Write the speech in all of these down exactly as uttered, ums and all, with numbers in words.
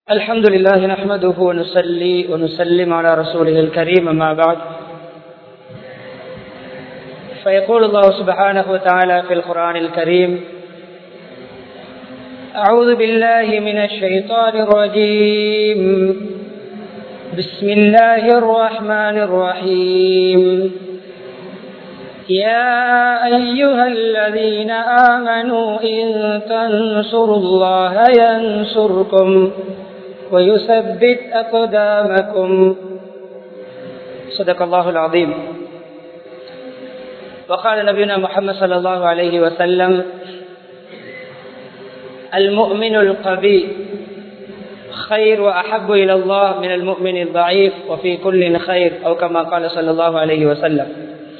الحمد لله نحمده ونصلي ونسلم على رسوله الكريم أما بعد فيقول الله سبحانه وتعالى في القرآن الكريم أعوذ بالله من الشيطان الرجيم بسم الله الرحمن الرحيم يا أيها الذين آمنوا إن تنصروا الله ينصركم ويثبت أقدامكم صدق الله العظيم. وقال نبينا محمد صلى الله عليه وسلم المؤمن القوي خير وأحب إلى الله من المؤمن الضعيف وفي كل خير أو كما قال صلى الله عليه وسلم.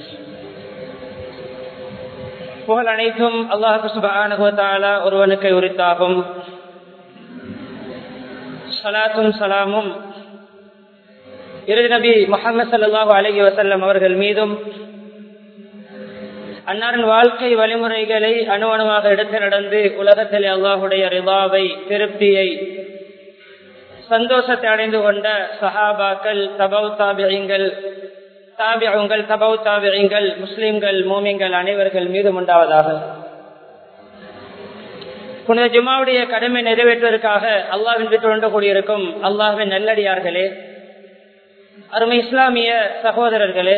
புகழ் அனைத்தும் அல்லாஹ் சுப்ஹானஹு வ தஆலா ஒருவனுக்கு உரித்தாகும். ஸலாத்தும் ஸலாமும் இறுதி நபி முஹம்மது ஸல்லல்லாஹு அலைஹி வஸல்லம் அவர்கள் மீதும் அன்னாரின் வாழ்க்கை வழிமுறைகளை அணுவணுவாக எடுத்து நடந்து உலகத்தில் அல்லாஹுடைய ரிதாவை திருப்தியை சந்தோஷத்தை அடைந்து கொண்ட சஹாபாக்கள் தபவு தாபிஈன்கள் தாபிஊன்கள் தபவு தாபிஈன்கள் முஸ்லிம்கள் மூமின்கள் அனைவர்கள் மீதும் உண்டாவதாக. புனித ஜும்மாவுடைய கடமை நிறைவேற்றுவதற்காக அல்லாஹ்வின் வீட்டில் ஒன்று கூடியிருக்கும் அல்லாஹ்வின் நல்லடியார்களே, அருமை இஸ்லாமிய சகோதரர்களே,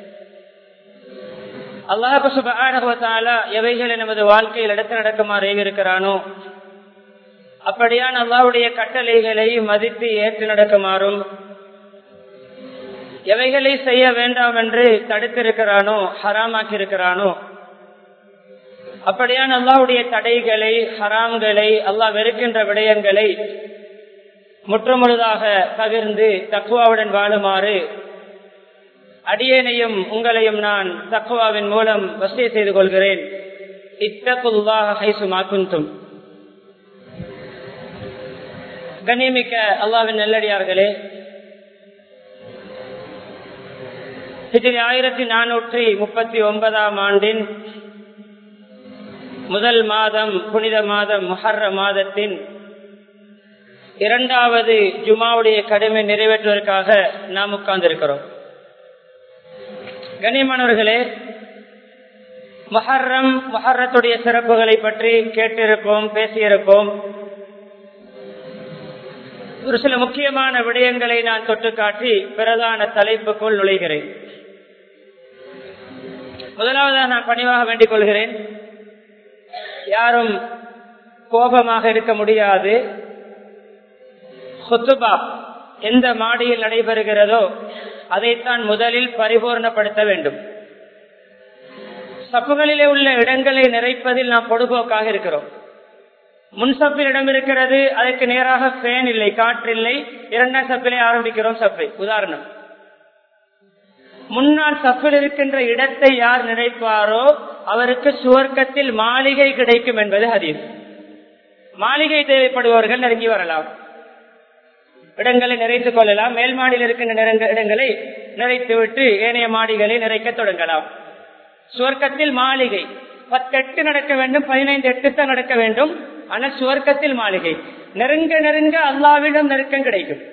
அல்லாஹ் சுப்ஹானஹு வ தஆலா எவைகளை நமது வாழ்க்கையில் எடுத்து நடக்குமாறு ஏவிருக்கிறானோ அப்படியான் அல்லாஹ்வுடைய கட்டளைகளை மதித்து ஏற்று நடக்குமாறும், எவைகளை செய்ய வேண்டாம் என்று தடுத்திருக்கிறானோ ஹராமாக்கி இருக்கிறானோ அப்படியான் அல்லாஹ்வுடைய தடைகளை ஹராம்களை அல்லாஹ் வெறுக்கின்ற விடயங்களை முற்றுமுழுதாக பகிர்ந்து தக்வாவுடன் வாழுமாறு அடியேனையும் உங்களையும் நான் தக்வாவின் மூலம் வசிய செய்து கொள்கிறேன். இத்தகுல்லாஹ ஹைசுமா குன்தும். கண்ணியமிக்க அல்லாஹ்வின் நல்லடியார்களே, ஹிஜ்ரி ஆயிரத்தி நானூற்றி முப்பத்தி ஒன்பதாம் ஆண்டின் முதல் மாதம் புனித மாதம் முஹர்ரம் மாதத்தின் இரண்டாவது ஜுமாவுடைய கடமை நிறைவேற்றுவதற்காக நாம் உட்கார்ந்திருக்கிறோம். கண்ணியமானவர்களே, முஹர்ரம் முஹர்ரத்துடைய சிறப்புகளை பற்றி கேட்டிருப்போம், பேசியிருப்போம். ஒரு சில முக்கியமான விடயங்களை நான் தொட்டு காட்டி பிரதான தலைப்புக்குள் நுழைகிறேன். முதலாவதாக நான் பணிவாக வேண்டிக் கொள்கிறேன், யாரும் கோபமாக இருக்க முடியாது. ஹுத்துபா எந்த மாடியில் நடைபெறுகிறதோ அதைத்தான் முதலில் பரிபூர்ணப்படுத்த வேண்டும். சப்புகளிலே உள்ள இடங்களை நிறைப்பதில் நாம் பொடுபோக்காக இருக்கிறோம். முன் சப்பில் இடம் இருக்கிறது, அதற்கு நேராக ஃபேன் இல்லை, காற்றில்லை, இரண்டாம் சப்பிலே ஆரம்பிக்கிறோம் சப்பை. உதாரணம், முன்னால் சப்பில் இருக்கின்ற இடத்தை யார் நினைப்பாரோ அவருக்கு சுவர்க்கத்தில் மாளிகை கிடைக்கும் என்பது ஹதீஸ். மாளிகை தேவைப்படுபவர்கள் நெருங்கி வரலாம், இடங்களை நிறைத்துக் கொள்ளலாம். மேல் மாடியில் இருக்கின்ற இடங்களை நிறைத்துவிட்டு ஏனைய மாடிகளை நிறைக்க தொடங்கலாம். சுவர்க்கத்தில் மாளிகை பத்தெட்டு நடக்க வேண்டும், பதினைந்து எட்டு தான் நடக்க வேண்டும். ஆனால் சுவர்க்கத்தில் மாளிகை நெருங்க நெருங்க அல்லாஹ்விடம் நெருக்கம் கிடைக்கும்.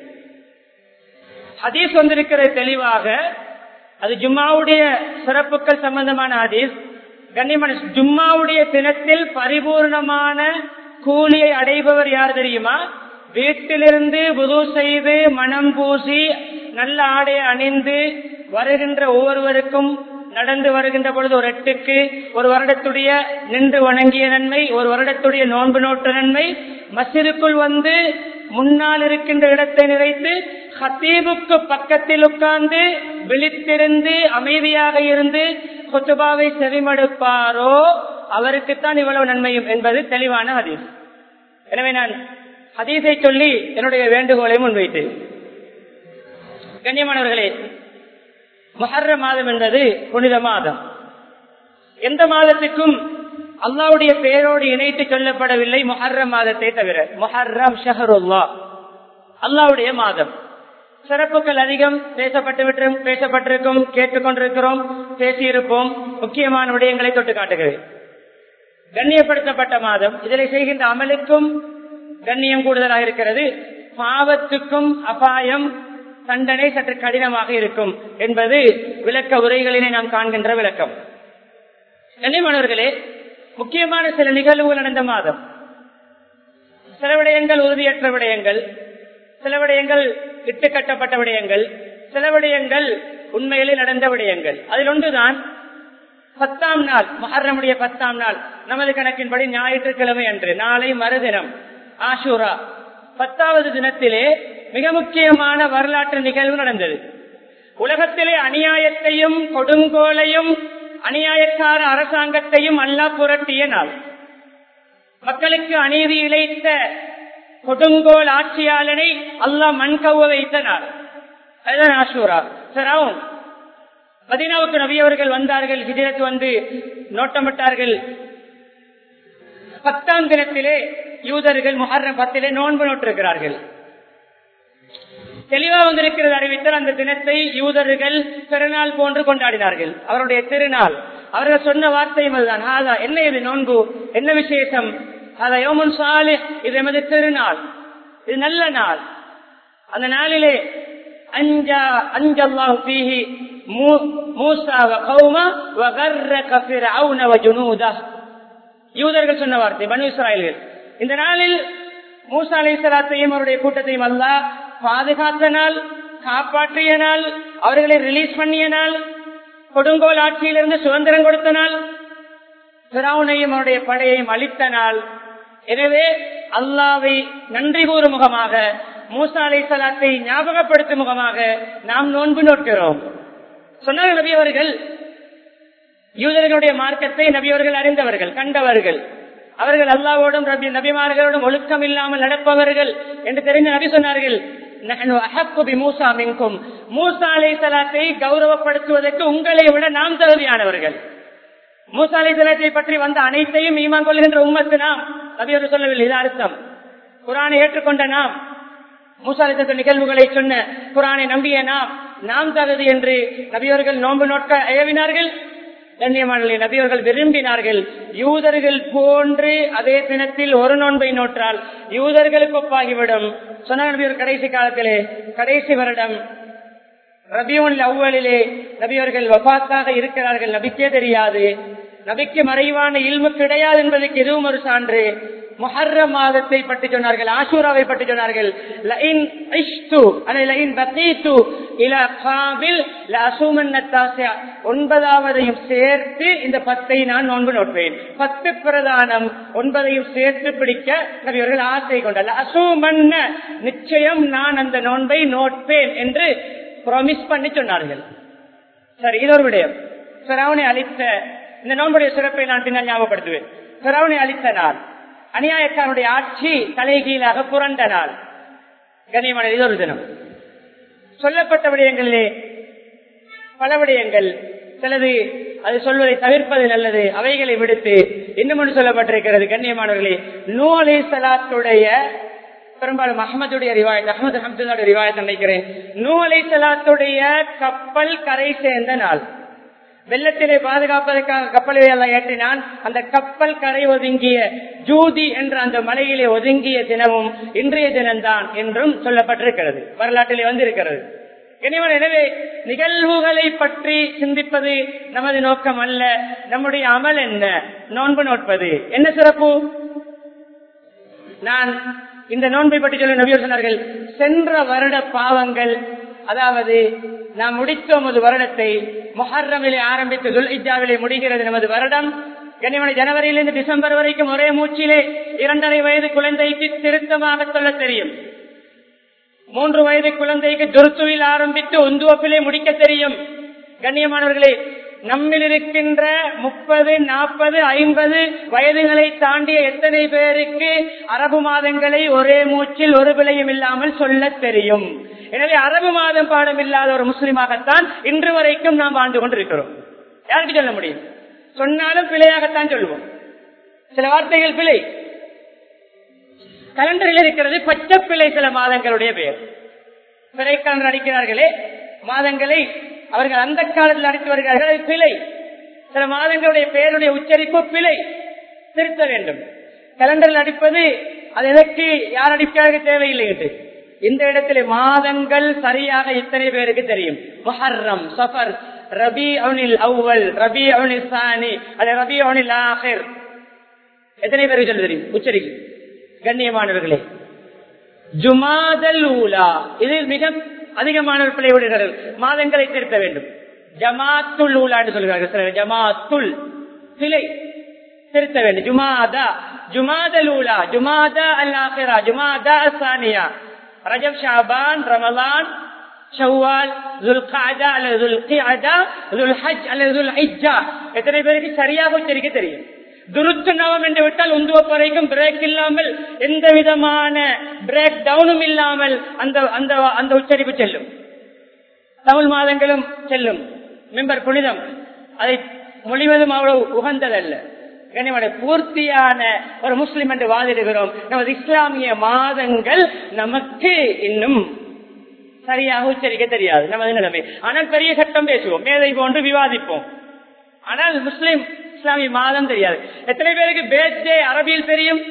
ஹதீஸ் வந்திருக்கிறது தெளிவாக. அது ஜும்மாவுடைய சிறப்புகள் சம்பந்தமான ஹதீஸ். கண்ணியமான ஜும்மாவுடைய தினத்தில் பரிபூர்ணமான கூலியை அடைபவர் யார் தெரியுமா? வீட்டிலிருந்து வுது செய்து மனம் பூசி நல்ல ஆடை அணிந்து வருகின்ற ஒவ்வொருவருக்கும் நடந்து வருகின்ற பொழுது ஒரு எட்டுக்கு ஒரு வருடத்துடைய நின்று வணங்கிய நன்மை, ஒரு வருடத்துடைய நோன்பு நோட்டு நன்மை, மஸ்ஜிதுக்குள் வந்து முன்னால் இருக்கின்ற இடத்தை நிறைத்து ஹத்தீபுக்கு பக்கத்தில் உட்கார்ந்து விழித்திருந்து அமைதியாக இருந்து குத்துபாவை செவிமடுப்பாரோ அவருக்குத்தான் இவ்வளவு நன்மையும் என்பது தெளிவான ஹதீஸ். எனவே நான் ஹதீஸை சொல்லி என்னுடைய வேண்டுகோளை முன்வைத்தேன். கண்ணியமானவர்களே, முஹர்ரம் மாதம் என்பது புனித மாதம். எந்த மாதத்துக்கும் அல்லாஹ்வுடைய பெயரோடு இணைத்து சொல்லப்படவில்லை முஹர்ரம் மாதத்தை தவிர. முஹர்ரம் ஷஹ்ருல்லாஹ், அல்லாஹ்வுடைய மாதம். சிறப்புகள் அதிகம் பேசப்பட்டு விட்டு பேசப்பட்டிருக்கும், கேட்டுக்கொண்டிருக்கிறோம், பேசியிருப்போம். முக்கியமான விடயங்களை தொட்டு காட்டுகிறேன். கண்ணியப்படுத்தப்பட்ட மாதம். இதில் செய்கின்ற அமலுக்கும் கண்ணியம் கூடுதலாக இருக்கிறது. பாவத்துக்கும் அபாயம் தண்டனை சற்று கடினமாக இருக்கும் என்பது விளக்க உரைகளிலே நாம் காண்கின்ற விளக்கம். கண்ணியமானவர்களே, முக்கியமான சில நிகழ்வுகள் நடந்த மாதம். சில விடயங்கள் உறுதியற்ற விடயங்கள், சில விடயங்கள் இட்டுக்கட்டப்பட்ட விடயங்கள், சில விடயங்கள் உண்மையிலே நடந்த விடயங்கள். அதில் ஒன்றுதான் பத்தாம் நாள், முஹர்ரமுடைய பத்தாம் நாள், நமது கணக்கின்படி ஞாயிற்றுக்கிழமை அன்று, நாளை மறுதினம் ஆஷூரா. பத்தாவது தினத்திலே மிக முக்கியமான வரலாற்று நிகழ்வு நடந்தது. உலகத்திலே அநியாயத்தையும் கொடுங்கோலையும் அநியாயக்கார அரசாங்கத்தையும் அல்லாஹ் புரட்டிய நாள். மக்களுக்கு அநீதி இழைத்த கொடுங்கோல் ஆட்சியாளனை அல்லாஹ் மண்கவ வைத்த நாள். அதுதான் ஆஷூரா. ஃபிரௌன் மதீனாவுக்கு நபி அவர்கள் வந்தார்கள், ஹிஜ்ரத் வந்து நோட்டமிட்டார்கள். பத்தாம் தினத்திலே யூதர்கள் முஹர்ரம் பத்திலே நோன்பு நோட்டிருக்கிறார்கள். தெளிவா வந்திருக்கிறது அறிவித்தால் அந்த தினத்தை யூதர்கள் பெருநாள் போன்று கொண்டாடினார்கள், அவருடைய திருநாள். அவர்கள் சொன்ன வார்த்தையும் அதுதான், ஹாதா என்ன இது நோன்பு, என்ன விசேஷம், ஹாதா யௌமுன் சாலிஹ், இது எமது திருநாள், இது நல்ல நாள். அந்த நாளிலே அஞ்சா அஞ்சல்லாஹு ஃபீஹி மூஸா வ கௌமா வ கர்ரக ஃபிர்அவுன வ ஜுனூதா. யூதர்கள் சொன்ன வார்த்தை, பனு இஸ்ராயீல்கள். இந்த நாளில் மூஸா அலைஹிஸ்ஸலாத்தையும் அவருடைய கூட்டத்தையும் அல்லாஹ் பாதுகாத்த நாள், காப்பாற்றிய நாள், அவர்களை ரிலீஸ் பண்ணிய நாள், கொடுங்கோல் ஆட்சியிலிருந்து சுதந்திரம் கொடுத்த நாள், ஃபிரௌனையும் அவருடைய படையையும் அழித்த நாள். எனவே அல்லாஹ்வை நன்றி கூறும் முகமாக, மூஸா அலைஹிஸ்ஸலாத்தை ஞாபகப்படுத்தும் முகமாக நாம் நோன்பு நோக்கிறோம். சொன்னார்கள் நபி அவர்கள், யூதர்களுடைய மார்க்கத்தை நபி அவர்கள் அறிந்தவர்கள், கண்டவர்கள், அவர்கள் அல்லாஹ்வோடும் நபிமார்களோடும் ஒழுக்கம் இல்லாமல் நடப்பவர்கள் என்று தெரிந்த நபி சொன்னார்கள், மூஸா அலைஹிஸ்ஸலாத்தை கௌரவப்படுத்துவதற்கு உங்களை விட நாம் தகுதியானவர்கள். மூஸா அலைஹிஸ்ஸலாத்தை பற்றி வந்த அனைத்தையும் ஈமான் கொள்கின்ற உம்மத்து நாம். நபி அவர்கள் சொல்லவில்லை, இது அர்த்தம். குர்ஆனை ஏற்றுக்கொண்ட நாம், மூஸா அலைஹிஸ்ஸலாம் நிகழ்வுகளை சொன்ன குர்ஆனை நம்பிய நாம், நாம் தகுதி என்று நபியவர்கள் நோன்பு நோக்க ஏவினார்கள். கண்ணியமானவர்களே, நபியவர்கள் விரும்பினார்கள் யூதர்கள் போன்று அதே தினத்தில் ஒரு நோன்பை நோற்றால் யூதர்களுக்கு ஒப்பாகிவிடும். சொன்னார் நபியவர் கடைசி காலத்திலே, கடைசி வருடம் ரபியுல் அவ்வலிலே நபியவர்கள் வஃபாத்தாக இருக்கிறார்கள். நபிக்கே தெரியாது, நபிக்கு மறைவான இல்மு கிடையாது என்பதற்கு இதுவும் ஒரு சான்று. முஹர்ரம் மாதத்தை பற்றி சொன்னார்கள், ஆஷூராவை பற்றி சொன்னார்கள். லஇன் இஷ்து அனை லஇன் பகீது இலா காபில் லஅஸூமன்ன தாஸியா, ஒன்பதாவதையும் சேர்த்து இந்த பத்தை நான் நோன்பு நோட்பேன். பத்து பிரதானம் ஒன்பதையும் சேர்த்து பிடிக்க நபி அவர்கள் ஆசை கொண்டார். லஅஸூமன்ன, நிச்சயம் நான் அந்த நோன்பை நோட்பேன் என்று ப்ராமிஸ் பண்ணி சொன்னார்கள். சரி, இது ஒரு விடயம். ஃபிரௌனை அழித்த இந்த நோன்புடைய சிறப்பை நான் பின்னால் ஞாபகப்படுத்துவேன். ஃபிரௌனை அழித்த நாள், அநியாயக்காரனுடைய ஆட்சி தலைகீழாக புரண்ட நாள். கண்ணியமான இது ஒரு தினம். சொல்லப்பட்ட விடயங்களிலே பல விடயங்கள், சிலது அது சொல்வதை தவிர்ப்பது நல்லது, அவைகளை விடுத்து இன்னும் ஒன்று சொல்லப்பட்டிருக்கிறது. கண்ணியமானவர்களே, நூ அலைஹிஸ்ஸலாத்துடைய, பெரும்பாலும் அஹ்மதுடைய ரிவாயத், அஹ்மது ஹம்துல்லாவுடைய ரிவாயத் நினைக்கிறேன், நூ அலைஹிஸ்ஸலாத்துடைய கப்பல் கரை சேர்ந்த நாள். வெள்ளத்திலே பாதுகாப்பதற்காக கப்பலை எல்லாம் ஏற்றினான். அந்த கப்பல் கரை ஒதுங்கிய ஜூதி என்ற அந்த மலையிலே ஒதுங்கிய தினமும் இன்றைய தினம்தான் என்றும் சொல்லப்பட்டிருக்கிறது, வரலாற்றிலே வந்திருக்கிறது. எனவே நிகழ்வுகளை பற்றி சிந்திப்பது நமது நோக்கம் அல்ல. நம்முடைய அமல் என்ன? நோன்பு நோட்பது. என்ன சிறப்பு? நான் இந்த நோன்பை பற்றி சொல்ல நபியர் சொன்னார்கள், சென்ற வருட பாவங்கள், அதாவது நாம் முடித்தோம் ஒரு வருடத்தை, முஹர்ரமிலே ஆரம்பித்து துல்ஹிஜ்ஜாவிலே முடிகிறது நமது வருடம். கண்ணியமான ஜனவரியிலிருந்து டிசம்பர் வரைக்கும் ஒரே மூச்சிலே இரண்டரை வயது குழந்தைக்கு திருத்தமாக சொல்ல தெரியும். மூன்று வயது குழந்தைக்கு துருத்துவில் ஆரம்பித்து உந்துவப்பிலே முடிக்க தெரியும். கண்ணியமானவர்களே, நம்மில் இருக்கின்ற முப்பது நாற்பது ஐம்பது வயதுகளை தாண்டிய எத்தனை பேருக்கு அரபு மாதங்களை ஒரே மூச்சில் ஒரு பிழையும் இல்லாமல் சொல்ல தெரியும்? எனவே அரபு மாதம் பாடம் இல்லாத ஒரு முஸ்லிமாகத்தான் இன்று வரைக்கும் நாம் வாழ்ந்து கொண்டிருக்கிறோம். யாருக்கு சொல்ல முடியும்? சொன்னாலும் பிழையாகத்தான் சொல்லுவோம். சில வார்த்தைகள் பிழை. கலண்டரில் இருக்கிறது பச்சை பிழை. சில மாதங்களுடைய பெயர் பிறை கலண்டர் அடிக்கிறார்களே, மாதங்களை அவர்கள் அந்த காலத்தில் அடித்து வருகிறார்கள், அது பிழை. சில மாதங்களுடைய பெயருடைய உச்சரிப்பு பிழை, திருத்த வேண்டும். கலண்டரில் அடிப்பது அது எதற்கு, யார் அடிக்கிறார்கள் தேவையில்லை என்று. இந்த இடத்துல மாதங்கள் சரியாக இத்தனை பேருக்கு தெரியும். முஹர்ரம், சஃபர், ரபீஉல் அவ்வல், ரபீஉல் சானி, அது ரபீஉல் ஆகிர். எத்தனை பேருக்கு சொல்ல தெரியும்? உச்சரிக்கு கண்ணியமானவர்களே. ஜுமாதல் ஊலா, இது மிக அதிகமானவர் பிள்ளை விடுகிறார்கள். மாதங்களை திருத்த வேண்டும். ஜமாத்துல் ஊலா என்று சொல்கிறார்கள். ஜமாத்துல் சிலை திருத்த வேண்டும். ஜுமாதா, ஜுமாதல் ஊலா, ஜுமாதா அல் ஆகிரா, ஜுமாதா சானியா, ரஜப், ஷாபான், ரமலான், ஷவ்வால், துல்காதா அல்லது துல்கிஅதா, துல்ஹஜ் அல்லது துல்ஹிஜ்ஜா. எத்தனை பேருக்கு சரியாக உச்சரிக்க தெரியும்? துருத்து நவம் என்று விட்டால் உந்துவ வரைக்கும் பிரேக் இல்லாமல், எந்த விதமான பிரேக் டவுனும் இல்லாமல் அந்த அந்த அந்த உச்சரிப்பு செல்லும். தமிழ் மாதங்களும் செல்லும். மெம்பர் புனிதம், அதை மொழிவதும் அவ்வளவு உகந்ததல்ல. பூர்த்தியான ஒரு முஸ்லிம் என்று வாதிடுகிறோம். நமது இஸ்லாமிய மாதங்கள் நமக்கு இன்னும் சரியாக உச்சரிக்க தெரியாது. நமது நிலைமை. ஆனால் பெரிய சட்டம் பேசுவோம், மேதை போன்று விவாதிப்போம். ஆனால் முஸ்லிம் இஸ்லாமிய மாதம் தெரியாது. எத்தனை பேருக்கு பேர்த்டே அரபியில் தெரியும்?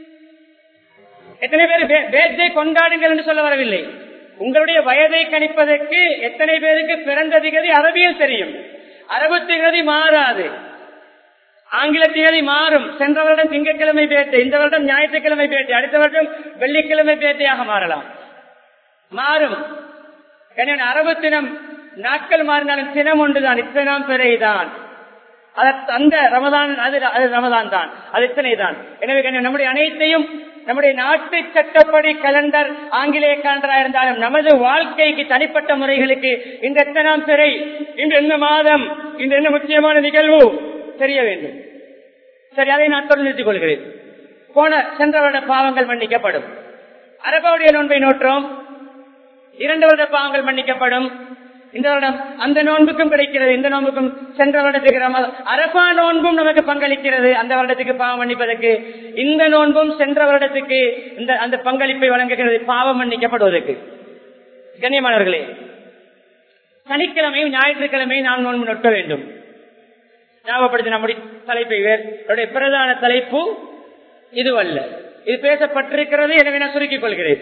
எத்தனை பேர் பேர்த்டே கொண்டாடுங்கள் என்று சொல்ல வரவில்லை. உங்களுடைய வயதை கணிப்பதற்கு எத்தனை பேருக்கு பிறந்த திகதி அரபியில் தெரியும்? அரபு திகதி மாறாது, ஆங்கில திகதி மாறும். சென்ற வருடம் திங்கட்கிழமை பேட்டை, இந்த வருடம் ஞாயிற்றுக்கிழமை பேட்டை, அடுத்த வருடம் வெள்ளிக்கிழமை பேட்டையாக மாறலாம், மாறும். அரபு தினம் நாட்கள் மாறினாலும் தினம் ஒன்றுதான், இத்தனாம் பிறைதான். அந்த ரமதான் அது ரமதான் தான், அது இத்தனை தான். எனவே நம்முடைய அனைத்தையும் நம்முடைய நாட்டு சட்டப்படி கலண்டர் ஆங்கிலேய கலண்டராக இருந்தாலும் நமது வாழ்க்கைக்கு தனிப்பட்ட முறைகளுக்கு இந்த எத்தனாம் பிறை, இந்த என்ன மாதம், இந்த என்ன முக்கியமான நிகழ்வு தெரிய வேண்டும். சரி, அதை நான் தொடர்ந்து நிறுத்திக் கொள்கிறேன். போன சென்ற வருட பாவங்கள் மன்னிக்கப்படும். அரபாவுடைய நோன்பை நோற்றோம், இரண்டு வருட பாவங்கள் மன்னிக்கப்படும். இந்த வருடம் அந்த நோன்புக்கும் கிடைக்கிறது, இந்த நோன்புக்கும் சென்ற வருடத்துக்கு அரபா நோன்பும் நமக்கு பங்களிக்கிறது. அந்த வருடத்துக்கு பாவம் மன்னிப்பதற்கு இந்த நோன்பும் சென்ற வருடத்துக்கு இந்த அந்த பங்களிப்பை வழங்குகிறது பாவம் மன்னிக்கப்படுவதற்கு. கண்ணியமானவர்களே, சனிக்கிழமையும் ஞாயிற்றுக்கிழமையும் நாம் நோன்பு நோக்க வேண்டும். ஞாபகப்படுத்தி நம்முடைய தலைப்பை வேறு பிரதான தலைப்பு இதுவல்ல, இது பேசப்பட்டிருக்கிறது. எனவே நான் சுருக்கிக் கொள்கிறேன்.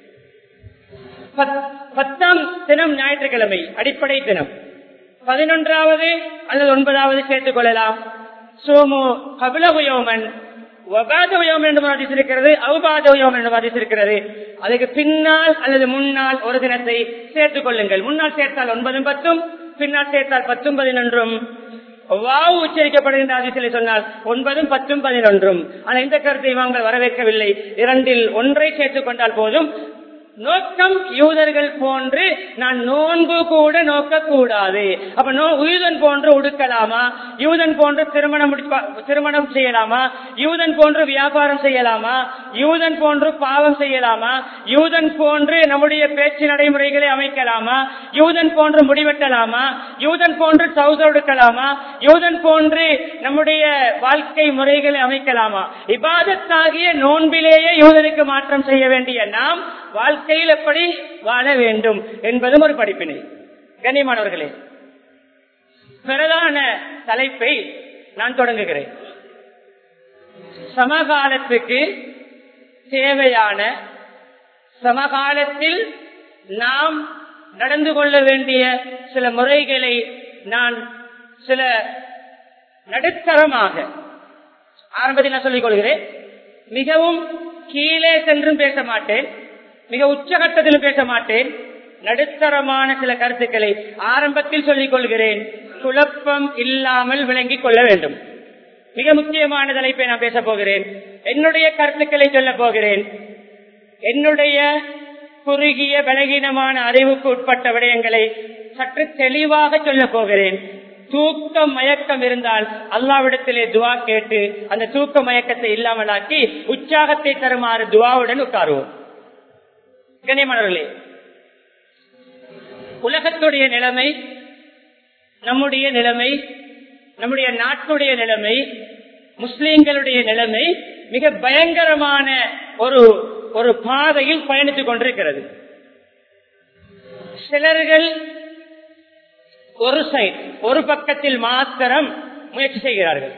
பத்தாம் தினம் ஞாயிற்றுக்கிழமை அடிப்படை தினம். பதினொன்றாவது அல்லது ஒன்பதாவது சேர்த்துக் கொள்ளலாம். சோமு கபிலகுயோமன் என்று வாதித்திருக்கிறது, அவுபாதயோம் என்று வாதித்திருக்கிறது. அதுக்கு பின்னால் அல்லது முன்னால் ஒரு தினத்தை சேர்த்துக் கொள்ளுங்கள். முன்னால் சேர்த்தால் ஒன்பதும் பத்தும், பின்னால் சேர்த்தால் பத்தும் பதினொன்றும். வாவு உச்சரிக்கப்படுகின்ற அதிசலை சொன்னால் ஒன்பதும் பத்தும் பதினொன்றும். ஆனால் இந்த கருத்தை இவங்க வரவேற்கவில்லை. இரண்டில் ஒன்றை சேர்த்துக் கொண்டால் போதும். நோக்கம் யூதர்கள் போன்று நான் நோன்பு கூட நோக்க கூடாது. அப்ப யூதன் போன்று உடுக்கலாமா? யூதன் போன்று திருமணம் திருமணம் செய்யலாமா? யூதன் போன்று வியாபாரம் செய்யலாமா? யூதன் போன்று பாவம் செய்யலாமா? யூதன் போன்று நம்முடைய பேச்சு நடைமுறைகளை அமைக்கலாமா? யூதன் போன்று முடிவெட்டலாமா? யூதன் போன்று சவுத எடுக்கலாமா? யூதன் போன்று நம்முடைய வாழ்க்கை முறைகளை அமைக்கலாமா? இபாதத்தாகிய நோன்பிலேயே யூதனுக்கு மாற்றம் செய்ய வேண்டிய நாம் வாழ்க்கையில் எப்படி வாழ வேண்டும் என்பதும் ஒரு படிப்பினை. கண்ணியமானவர்களே, பிரதான தலைப்பை நான் தொடங்குகிறேன். சமகாலத்துக்கு தேவையான, சமகாலத்தில் நாம் நடந்து கொள்ள வேண்டிய சில முறைகளை நான் சில நடுத்தரமாக ஆரம்பத்தில் நான் சொல்லிக் கொள்கிறேன். மிகவும் கீழே சென்றும் பேச மாட்டேன், மிக உச்சகட்டத்திலும் பேச மாட்டேன். நடுத்தரமான சில கருத்துக்களை ஆரம்பத்தில் சொல்லிக் கொள்கிறேன். குழப்பம் இல்லாமல் விளங்கிக் கொள்ள வேண்டும். மிக முக்கியமான தலைப்பை நான் பேச போகிறேன். என்னுடைய கருத்துக்களை சொல்ல போகிறேன். என்னுடைய குறுகிய பலகீனமான அறிவுக்கு உட்பட்ட விடயங்களை சற்று தெளிவாக சொல்ல போகிறேன். தூக்கம் மயக்கம் இருந்தால் அல்லாவிடத்திலே துவா கேட்டு அந்த தூக்க மயக்கத்தை இல்லாமலாக்கி உற்சாகத்தை தருமாறு துவாவுடன் உட்காருவோம். கண்ணியமானவர்களே, உலகத்துடைய நிலைமை, நம்முடைய நிலைமை, நம்முடைய நாட்டுடைய நிலைமை, முஸ்லிம்களுடைய நிலைமை மிக பயங்கரமான ஒரு ஒரு பாதையில் பயணித்துக் கொண்டிருக்கிறது. சிலர்கள் ஒரு சைட், ஒரு பக்கத்தில் மாத்திரம் முயற்சி செய்கிறார்கள்.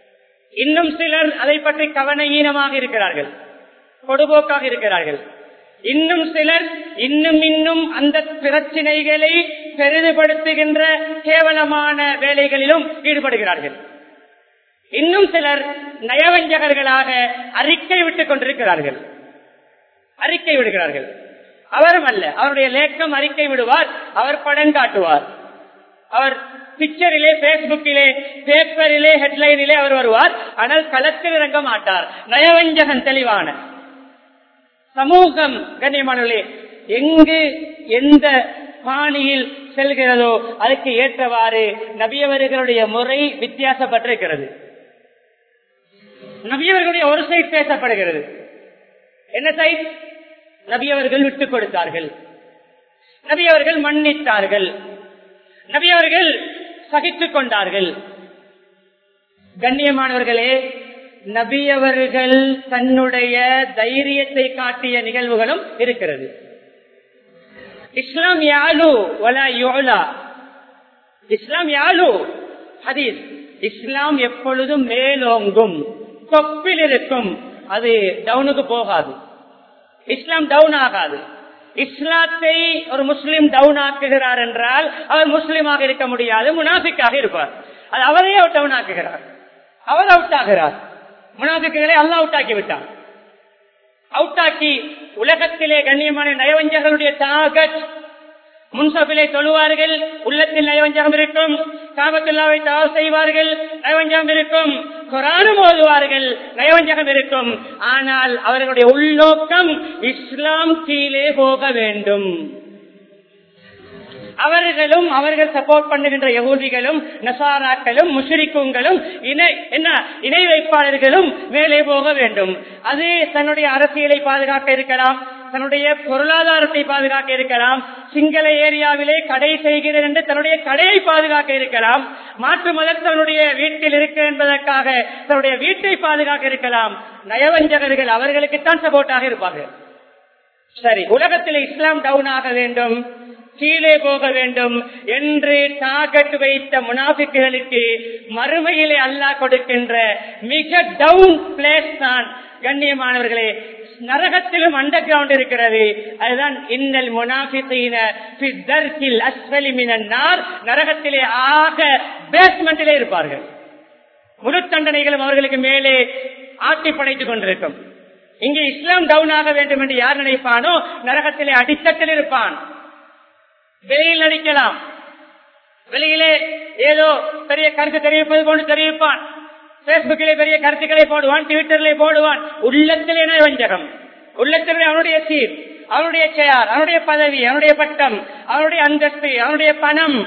இன்னும் சிலர் அதை பற்றி கவனஈனமாக இருக்கிறார்கள், பொடுபோக்காக இருக்கிறார்கள். இன்னும் சிலர் இன்னும் இன்னும் அந்த பிரச்சினைகளை பெரிதுபடுத்துகின்ற கேவலமான வேலைகளிலும் ஈடுபடுகிறார்கள். இன்னும் சிலர் நயவஞ்சகர்களாக அறிக்கை விட்டுக் கொண்டிருக்கிறார்கள். அறிக்கை விடுகிறார்கள். அவரும் அல்ல, அவருடைய லேக்கம் அறிக்கை விடுவார், அவர் படம் காட்டுவார், அவர் பிக்சரிலே, பேஸ்புக்கிலே, பேப்பரிலே, ஹெட்லைனிலே அவர் வருவார். ஆனால் களத்தில் இறங்க மாட்டார். நயவஞ்சகன் தெளிவான சமூகம். கண்ணியமானவர்களே, எங்கு எந்த பாணியில் செல்கிறதோ அதுக்கு ஏற்றவாறு நபியவர்களுடைய முறை வித்தியாசப்பட்டிருக்கிறது. நபியவர்களுடைய ஒரு சைட் பேசப்படுகிறது. என்ன சைட்? நபியவர்கள் விட்டுக் கொடுத்தார்கள், நபியவர்கள் மன்னித்தார்கள், நபியவர்கள் சகித்துக் கொண்டார்கள். கண்ணியமானவர்களே, நபியவர்கள் தன்னுடைய தைரியத்தை காட்டிய நிகழ்வுகளும் இருக்கிறது. இஸ்லாம் யாலு வலா யுலா. இஸ்லாம் யாலு ஹதீஸ். இஸ்லாம் எப்பொழுதும் மேலோங்கும், தொப்பில் இருக்கும், அது டவுனுக்கு போகாது. இஸ்லாம் டவுன் ஆகாது. இஸ்லாத்தை ஒரு முஸ்லிம் டவுன் ஆக்குகிறார் என்றால் அவர் முஸ்லிமாக இருக்க முடியாது, முனாஃபிக்காக இருப்பார். அது அவரே டவுன் ஆக்குகிறார், அவர் அவுட் ஆகிறார். முனாஃபிக்குகளை அல்லாஹ் அவுட் ஆக்கி விட்டார். அவுட் ஆக்கி உலகத்திலே கண்ணியமான நயவஞ்சகர்களுடைய டார்கெட், முன்சபிலே தொழுவார்கள், உள்ளத்தில் நயவஞ்சகம் இருக்கும், காபத்துல்லாவை தவாஃப் செய்வார்கள், நயவஞ்சகம் இருக்கும், குர்ஆனும் ஓதுவார்கள், நயவஞ்சகம் இருக்கும். ஆனால் அவர்களுடைய உள்நோக்கம் இஸ்லாம் கீழே போக வேண்டும். அவர்களும் அவர்கள் சப்போர்ட் பண்ணுகின்ற யகூதிகளும் நசாராக்களும் முஷ்ரிக்குங்களும் இணை என்ன இணை வைப்பாளர்களும் மேலே போக வேண்டும். அது தன்னுடைய அரசியலை பாதுகாக்க இருக்கலாம், தன்னுடைய பொருளாதாரத்தை பாதுகாக்க இருக்கலாம், சிங்கள ஏரியாவிலே கடை செய்கிறேன் என்று தன்னுடைய கடையை பாதுகாக்க இருக்கலாம், மாற்று மதத்தவனுடைய வீட்டில் இருக்க என்பதற்காக தன்னுடைய வீட்டை பாதுகாக்க இருக்கலாம். நயவஞ்சகர்கள் அவர்களுக்குத்தான் சப்போர்ட்டாக இருப்பார்கள். சரி, உலகத்தில் இஸ்லாம் டவுன் ஆக வேண்டும், கீழே போக வேண்டும் என்று டார்கெட் வைத்த முனாஃபிக்குகளுக்கு மறுமையிலே அல்லாஹ் கொடுக்கின்ற மிக டவுன் பிளேஸ் தான் கண்ணியமானவர்களே நரகத்திலும் அண்டர் கிரவுண்ட் இருக்கிறது. அதுதான் இன்னல் முனாஃபிகீன ஃபி தர்கில் அஸ்ஃபலி மினன் நார். நரகத்திலே ஆக பேஸ்மெண்டிலே இருப்பார்கள். முழு தண்டனைகளும் அவர்களுக்கு மேலே ஆட்டி படைத்துக் கொண்டிருக்கும். இங்கே இஸ்லாம் டவுன் ஆக வேண்டும் என்று யார் நினைப்பானோ நரகத்திலே அடித்தட்டில் இருப்பான். வெளியில் நடிக்கலாம், வெளியிலே ஏதோ பெரிய கருத்து தெரிவிப்பது போன்று தெரிவிப்பான், பேஸ்புக்கிலே பெரிய கருத்துக்களை போடுவான், ட்விட்டரிலே போடுவான். உள்ளத்திலே நயவஞ்சகம், உள்ளத்திலே அவனுடைய சீர், அவனுடைய செயல், அவனுடைய பதவி, அவனுடைய பட்டம், அவனுடைய அந்தஸ்து, அவனுடைய பணம்.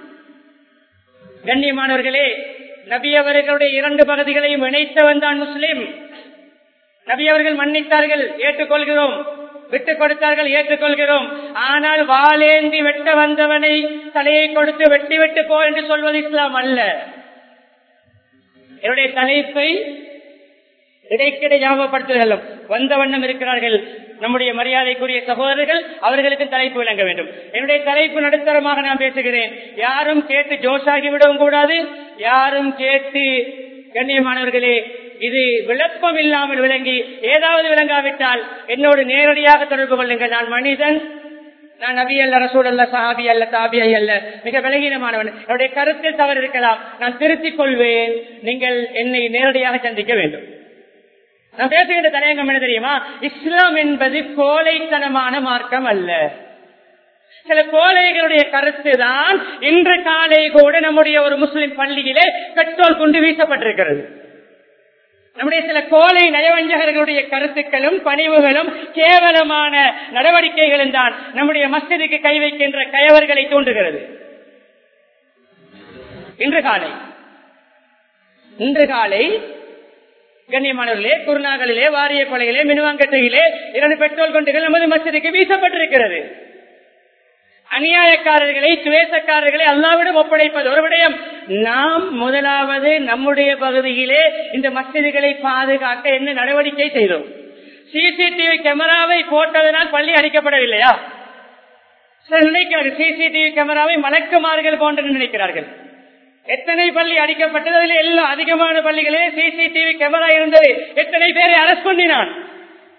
கண்ணியமானவர்களே, நபி அவர்களுடைய இரண்டு பகுதிகளையும் இணைத்தவன் தான் முஸ்லிம். நபி அவர்கள் மன்னித்தார்கள், ஏற்றுக்கொள்கிறோம், விட்டுக் கொடுத்தார்கள், ஏற்றுக்கொள்கிறோம். ஆனால் வாளேந்தி வெட்ட வந்தவனை தலையை கொடுத்து வெட்டி வெட்டு போ என்று சொல்வது இஸ்லாம் அல்ல. என்னுடைய தலைப்பை இடைக்கிடை ஞாபகப்படுத்துதலும் வந்த வண்ணம் இருக்கிறார்கள் நம்முடைய மரியாதைக்குரிய சகோதரர்கள், அவர்களுக்கு தலைப்பு விளங்க வேண்டும். என்னுடைய தலைப்பு நடுத்தரமாக நான் பேசுகிறேன். யாரும் கேட்டு ஜோஷாகி விடவும் கூடாது, யாரும் கேட்டு கண்ணியமானவர்களே இது விளக்கம் இல்லாமல் விளங்கி ஏதாவது விளங்காவிட்டால் என்னோடு நேரடியாக தொடர்பு கொள்ளுங்கள். நான் மனிதன், நான் நபி அல்ல, ரசூல் அல்ல, சஹாபி அல்ல, தாபிஐ அல்ல, மிக பலகீனமானவன். என்னுடைய கருத்தில் தவறு இருக்கலாம், நான் திருத்திக் கொள்வேன். நீங்கள் என்னை நேரடியாக சந்திக்க வேண்டும். நான் பேசுகின்ற தலையங்கம் என்ன தெரியுமா? இஸ்லாம் என்பது கோழைத்தனமான மார்க்கம் அல்ல. சில கோழைகளுடைய கருத்து தான் இன்று காலை கூட நம்முடைய ஒரு முஸ்லிம் பள்ளியிலே பெட்ரோல் கொண்டு வீசப்பட்டிருக்கிறது. நம்முடைய சில கோழை நயவஞ்சகர்களுடைய கருத்துக்களும் பணிவுகளும் கேவலமான நடவடிக்கைகளும் தான் நம்முடைய மஸ்ஜிதுக்கு கை வைக்கின்ற கயவர்களை தூண்டுகிறது. இன்று காலை இன்று காலை கண்ணியமானவர்களே, குருநாகலிலே, வாரிய கொலையிலே, மினுவாங்கட்டையிலே இரண்டு பெட்ரோல் குண்டுகள் நமது மஸ்ஜிதுக்கு வீசப்பட்டிருக்கிறது. அநியாயக்காரர்களை, துவேசக்காரர்களை அல்லாவிடம் ஒப்படைப்பது ஒரு விடயம். நாம் முதலாவது நம்முடைய பகுதியிலே இந்த மஸ்ஜிதுகளை பாதுகாக்க என்ன நடவடிக்கை செய்தோம்? சிசிடிவி கேமராவை போட்டதனால் பள்ளி அடிக்கப்படவில்லையா? நினைக்கிறார்கள் சிசிடிவி கேமராவை மலக்குமார்கள் போன்று நினைக்கிறார்கள். எத்தனை பள்ளி அடிக்கப்பட்டது? அதில் எல்லாம் அதிகமான பள்ளிகளே சிசிடிவி கேமரா இருந்தது. எத்தனை பேரை அரஸ்ட் பண்ணினான்?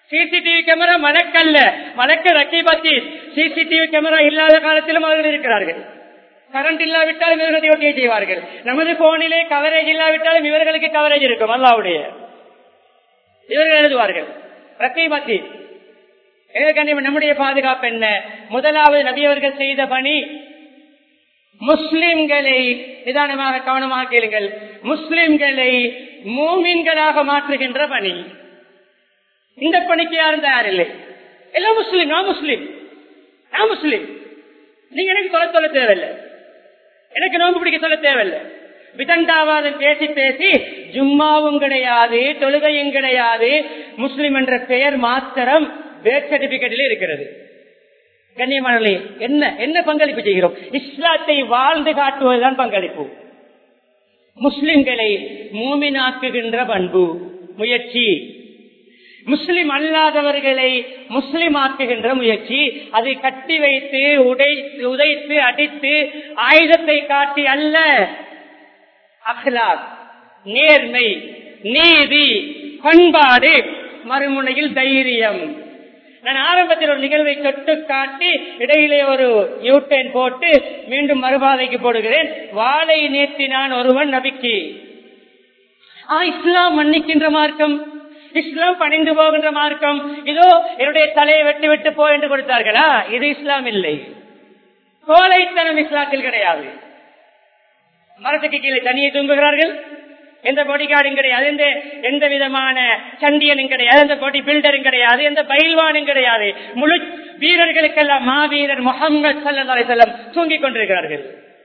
சிசிடிவி கேமரா மலக்கல்ல, மலக்க ரக்கீபத்தி. சிசிடிவி கேமரா இல்லாத காலத்திலும் அவர்கள் இருக்கிறார்கள். கரண்ட் இல்லாவிட்டாலும் இவர்கள் டியூட்டியை செய்வார்கள். நமது போனிலே கவரேஜ் இல்லாவிட்டாலும் இவர்களுக்கு கவரேஜ் இருக்கும். அல்லாஹ்வுடைய இவர்கள் எழுதுவார்கள் ரக்கீபத்தி. நம்முடைய பாதுகாப்பு என்ன? முதலாவது நபி அவர்கள் செய்த பணி, முஸ்லிம்களை நிதானமாக கவனமாக கேளுங்கள், முஸ்லிம்களை மூமின்களாக மாற்றுகின்ற பணி. இந்த பணிக்கு யாரும் தயாரில்லை. எல்லாம் முஸ்லிம், நான் முஸ்லிம், நான் முஸ்லிம். நீங்க எனக்கு சொல்ல சொல்ல தேவையில்லை, எனக்கு நோன்பு பிடிக்க சொல்ல தேவையில்லை. விதண்டாவாதம் பேசி பேசி ஜும்மாவும் கிடையாது, தொழுகையும் கிடையாது, முஸ்லிம் என்ற பெயர் மாத்திரம் பேர்த் சர்டிபிகேட்டில் இருக்கிறது. கண்ணியமானவர்களே, என்ன என்ன பங்களிப்பு செய்கிறோம்? இஸ்லாத்தை வாழ்ந்து காட்டுவதுதான் பங்களிப்பு. முஸ்லிம்களை மூமினாக்குகின்ற பண்பு முயற்சி, முஸ்லிம் அல்லாதவர்களை முஸ்லிம் ஆக்குகின்ற முயற்சி, அதை கட்டி வைத்து உடை உதைத்து அடித்து ஆயுதத்தை காட்டி அல்ல. அஹ்லாக், நேர்மை, நீதி, பண்பாடு, மறுமுனையில் தைரியம். நான் ஆரம்பத்தில் ஒரு நிகழ்வை தொட்டு காட்டி இடையிலே ஒரு யூட்டர்ன் போட்டு மீண்டும் மறுபாதைக்கு போடுகிறேன். வாளை நீட்டினான் ஒருவன் நபிக்கு. ஆ, இஸ்லாம் மன்னிக்கின்ற மார்க்கம், இஸ்லாம் பணிந்து போகின்ற மார்க்கம், இதோ என்னுடைய தலையை வெட்டி விட்டு போ என்று கொடுத்தார்களா? இது இஸ்லாம் இல்லை. கோழைத்தனம் இஸ்லாத்தில் கிடையாது. மரத்துக்கு கீழே தனியை தூங்குகிறார்கள், எந்த பாடிகார்டும் கிடையாது, எந்த எந்த விதமான சண்டியனும் கிடையாது, எந்த பாடி பில்டரும் கிடையாது, எந்த பயில்வானும் கிடையாது. முழு வீரர்களுக்கெல்லாம் மாவீரர் முஹம்மது ஸல்லல்லாஹு அலைஹி வஸல்லம் தூங்கிக் கொண்டிருக்கிறார்கள்.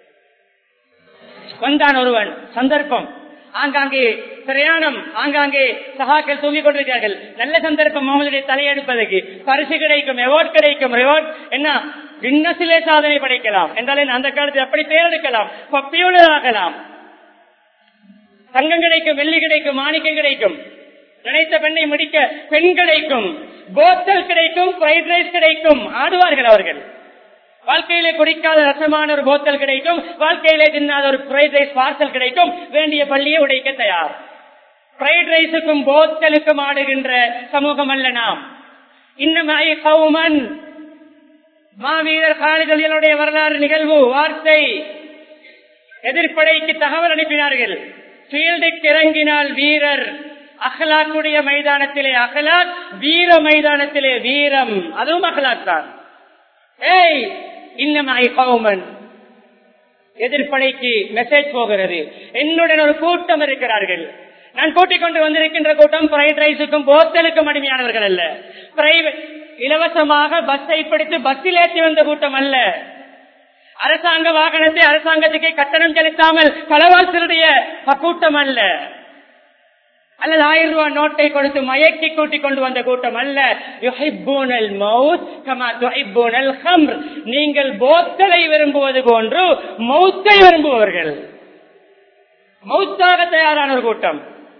வந்தான் ஒருவன், சந்தர்ப்பம், ஆங்காங்கே பிரயாணம், ஆங்காங்கே சகாக்கள் தூங்கிக் கொண்டிருக்கிறார்கள். நல்ல சந்தர்ப்பம் முகமதுடைய தலையெடுப்பதற்கு. பரிசு கிடைக்கும், அவார்ட் கிடைக்கும். ரிவார்ட் என்ன? கின்னஸிலே சாதனை படைக்கலாம் என்றால் அந்த காலத்தில் அப்படி தேர்ந்தெடுக்கலாம், பப்பியுள்ளர் ஆகலாம். தங்கம் கிடைக்கும், வெள்ளி கிடைக்கும், மாணிக்கம் கிடைக்கும், நினைத்த பெண்ணை முடிக்க பெண் கிடைக்கும், போத்தல் கிடைக்கும், ஃப்ரைட் ரைஸ் கிடைக்கும். ஆடுவார்கள் அவர்கள். வாழ்க்கையிலே குடிக்காத ரசமான ஒரு போத்தல் கிடைக்கும், வாழ்க்கையிலே தின்னாத ஒரு ஃப்ரைட் ரைஸ் பார்சல் கிடைக்கும். வேண்டிய பள்ளியை உடைக்க தயார். ஃப்ரைட் ரைஸுக்கும் போத்தலுக்கும் ஆடுகின்ற சமூகம் அல்ல நாம். இன்னும் கௌமன், மாவீரர் காலிதனுடைய வரலாறு நிகழ்வு வார்த்தை. எதிர்ப்படைக்கு தகவல் அனுப்பினார்கள். ஃபீல்டுக்கு இறங்கினால் வீரர், அஹ்லாக்குடைய மைதானத்திலே அஹ்லாக், வீர மைதானத்திலே வீரம், அதுவும் அஹ்லாக் தான். ஏய் இன்னமாய் கௌமன், எதிர்ப்படைக்கு மெசேஜ் போகிறது. என்னுடன் ஒரு கூட்டம் இருக்கிறார்கள். நான் கூட்டிக் கொண்டு வந்திருக்கின்ற கூட்டம் ஃப்ரைட் ரைஸுக்கும் போத்தலுக்கும் அடிமையானவர்கள் அல்ல. பிரைவேட் இலவசமாக பஸ்ஸை பிடித்து பஸ்ஸில் ஏற்றி வந்த கூட்டம் அல்ல. அரசாங்க வாகனத்தை அரசாங்கத்துக்கு கட்டணம் செலுத்தாமல் களவாசலுடைய கூட்டம் அல்ல. அல்லது ஆயிரம் ரூபாய் நோட்டை கொடுத்து மயக்கி கூட்டிக் கொண்டு வந்த கூட்டம் அல்ல. யுஹிப்பூனல் மௌத் கமா துஹிப்பூனல் ஹம்ர், நீங்கள் போத்தலை விரும்புவது போன்று மௌத்தை விரும்புவர்கள். மௌத்தாக தயாரான ஒரு கூட்டம்.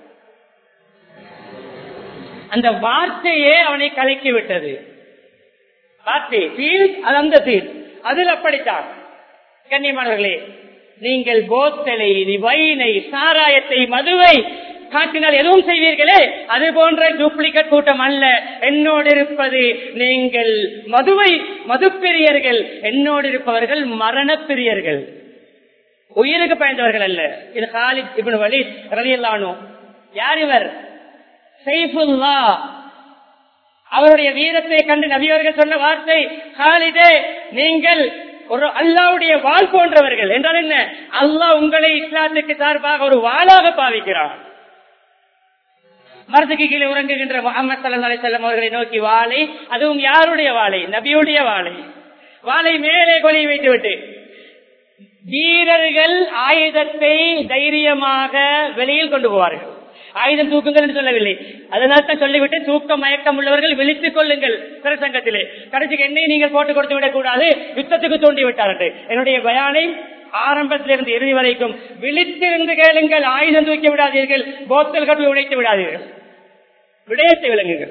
அந்த வார்த்தையே அவனை கலக்கி விட்டது. வார்த்தை தீர், அது அந்த தீர், அதில் அப்படித்தான். கண்ணியமானவர்களே, நீங்கள் போத்தலை, வைனை, சாராயத்தை, மதுவை காட்டினால் எதுவும் செய்வீர்களே, அது போன்ற டூப்ளிகேட் கூட்டம் அல்ல. என்னோடு இருப்பது நீங்கள் மதுவை மதுப்பிரியர்கள், என்னோடு இருப்பவர்கள் மரண பிரியர்கள், உயிருக்கு பயந்தவர்கள் அல்ல. இது காலித் இப்னு வலீத் ரலியல்லாஹு அன்ஹு. யார் இவர்? சைஃபுல்லா. அவருடைய வீரத்தை கண்டு நபி அவர்கள் சொன்ன வார்த்தை, காலிதே நீங்கள் ஒரு அல்லாஹ்வுடைய வாள் போன்றவர்கள். என்றால் என்ன? அல்லாஹ் உங்களை இஸ்லாத்துக்கு சார்பாக ஒரு வாளாக பாவிக்கிறார். மரத்துக்கு கீழே உறங்குகின்ற முஹம்மது ஸல்லல்லாஹு அலைஹி வஸல்லம் அவர்களை நோக்கி வாளை, அதுவும் யாருடைய வாளை? நபியுடைய வாளை. வாளை மேலே கொலி வைத்து விட்டு வீரர்கள் ஆயுதத்தை தைரியமாக வெளியில் கொண்டு போவார்கள். ஆயுதம் தூக்குங்கள் என்று சொல்லவில்லை, அதனால் தான் சொல்லிவிட்டு தூக்க மயக்கம் உள்ளவர்கள் விழித்துக் கொள்ளுங்கள். பிரசங்கத்திலே கடைசிக்கு என்னை நீங்கள் போட்டு கொடுத்து விடக் கூடாது, யுத்தத்துக்கு தூண்டி விட்டார்கள். என்னுடைய பயானை ஆரம்பத்திலிருந்து இறுதி வரைக்கும் விழித்திருந்து கேளுங்கள். ஆயுதம் தூக்கி விடாதீர்கள், போத்தல் கட்டு உடைத்து விடாதீர்கள், விடயத்தை விளங்குங்கள்.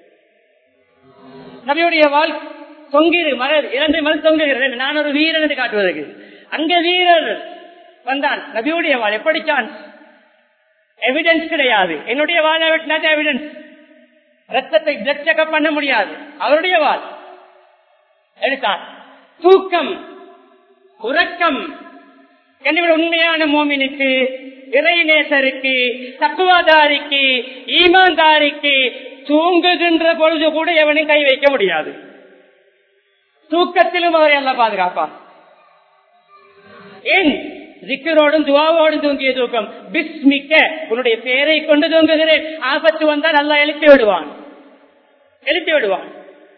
நபியுடைய வாழ் தொங்கிரு மர இரண்டு மரம் தொங்குகிறது. நான் ஒரு வீரன் என்று காட்டுவதற்கு அங்க வீரர் வந்தான். நபியுடைய வாழ் எப்படி சான்ஸ்? எவிடன்ஸ் கிடையாது. என்னுடைய வாழை வெட்டினாச்சு எவிடன்ஸ். ரத்தத்தை பிளட் செக்அப் பண்ண முடியாது, அவருடைய வாள் எடுத்தார். தூக்கம், உறக்கம் உண்மையான மோமினுக்கு, இறை நேசருக்கு, தக்குவாதாரிக்கு, ஈமான்தாரிக்கு தூங்குகின்ற பொழுது கூட எவனும் கை வைக்க முடியாது. தூக்கத்திலும் அவரை எல்லாம் பாதுகாப்பான். ஏன் ஜிக்கரோடும் துவாவோடும் தூங்கிய தூக்கம்? பிஸ்மிக்க, உன்னுடைய பெயரை கொண்டு தூங்குகிறேன், ஆபத்து வந்தால் அல்லாஹ் எழுப்பி விடுவான், எழுப்பி விடுவான்.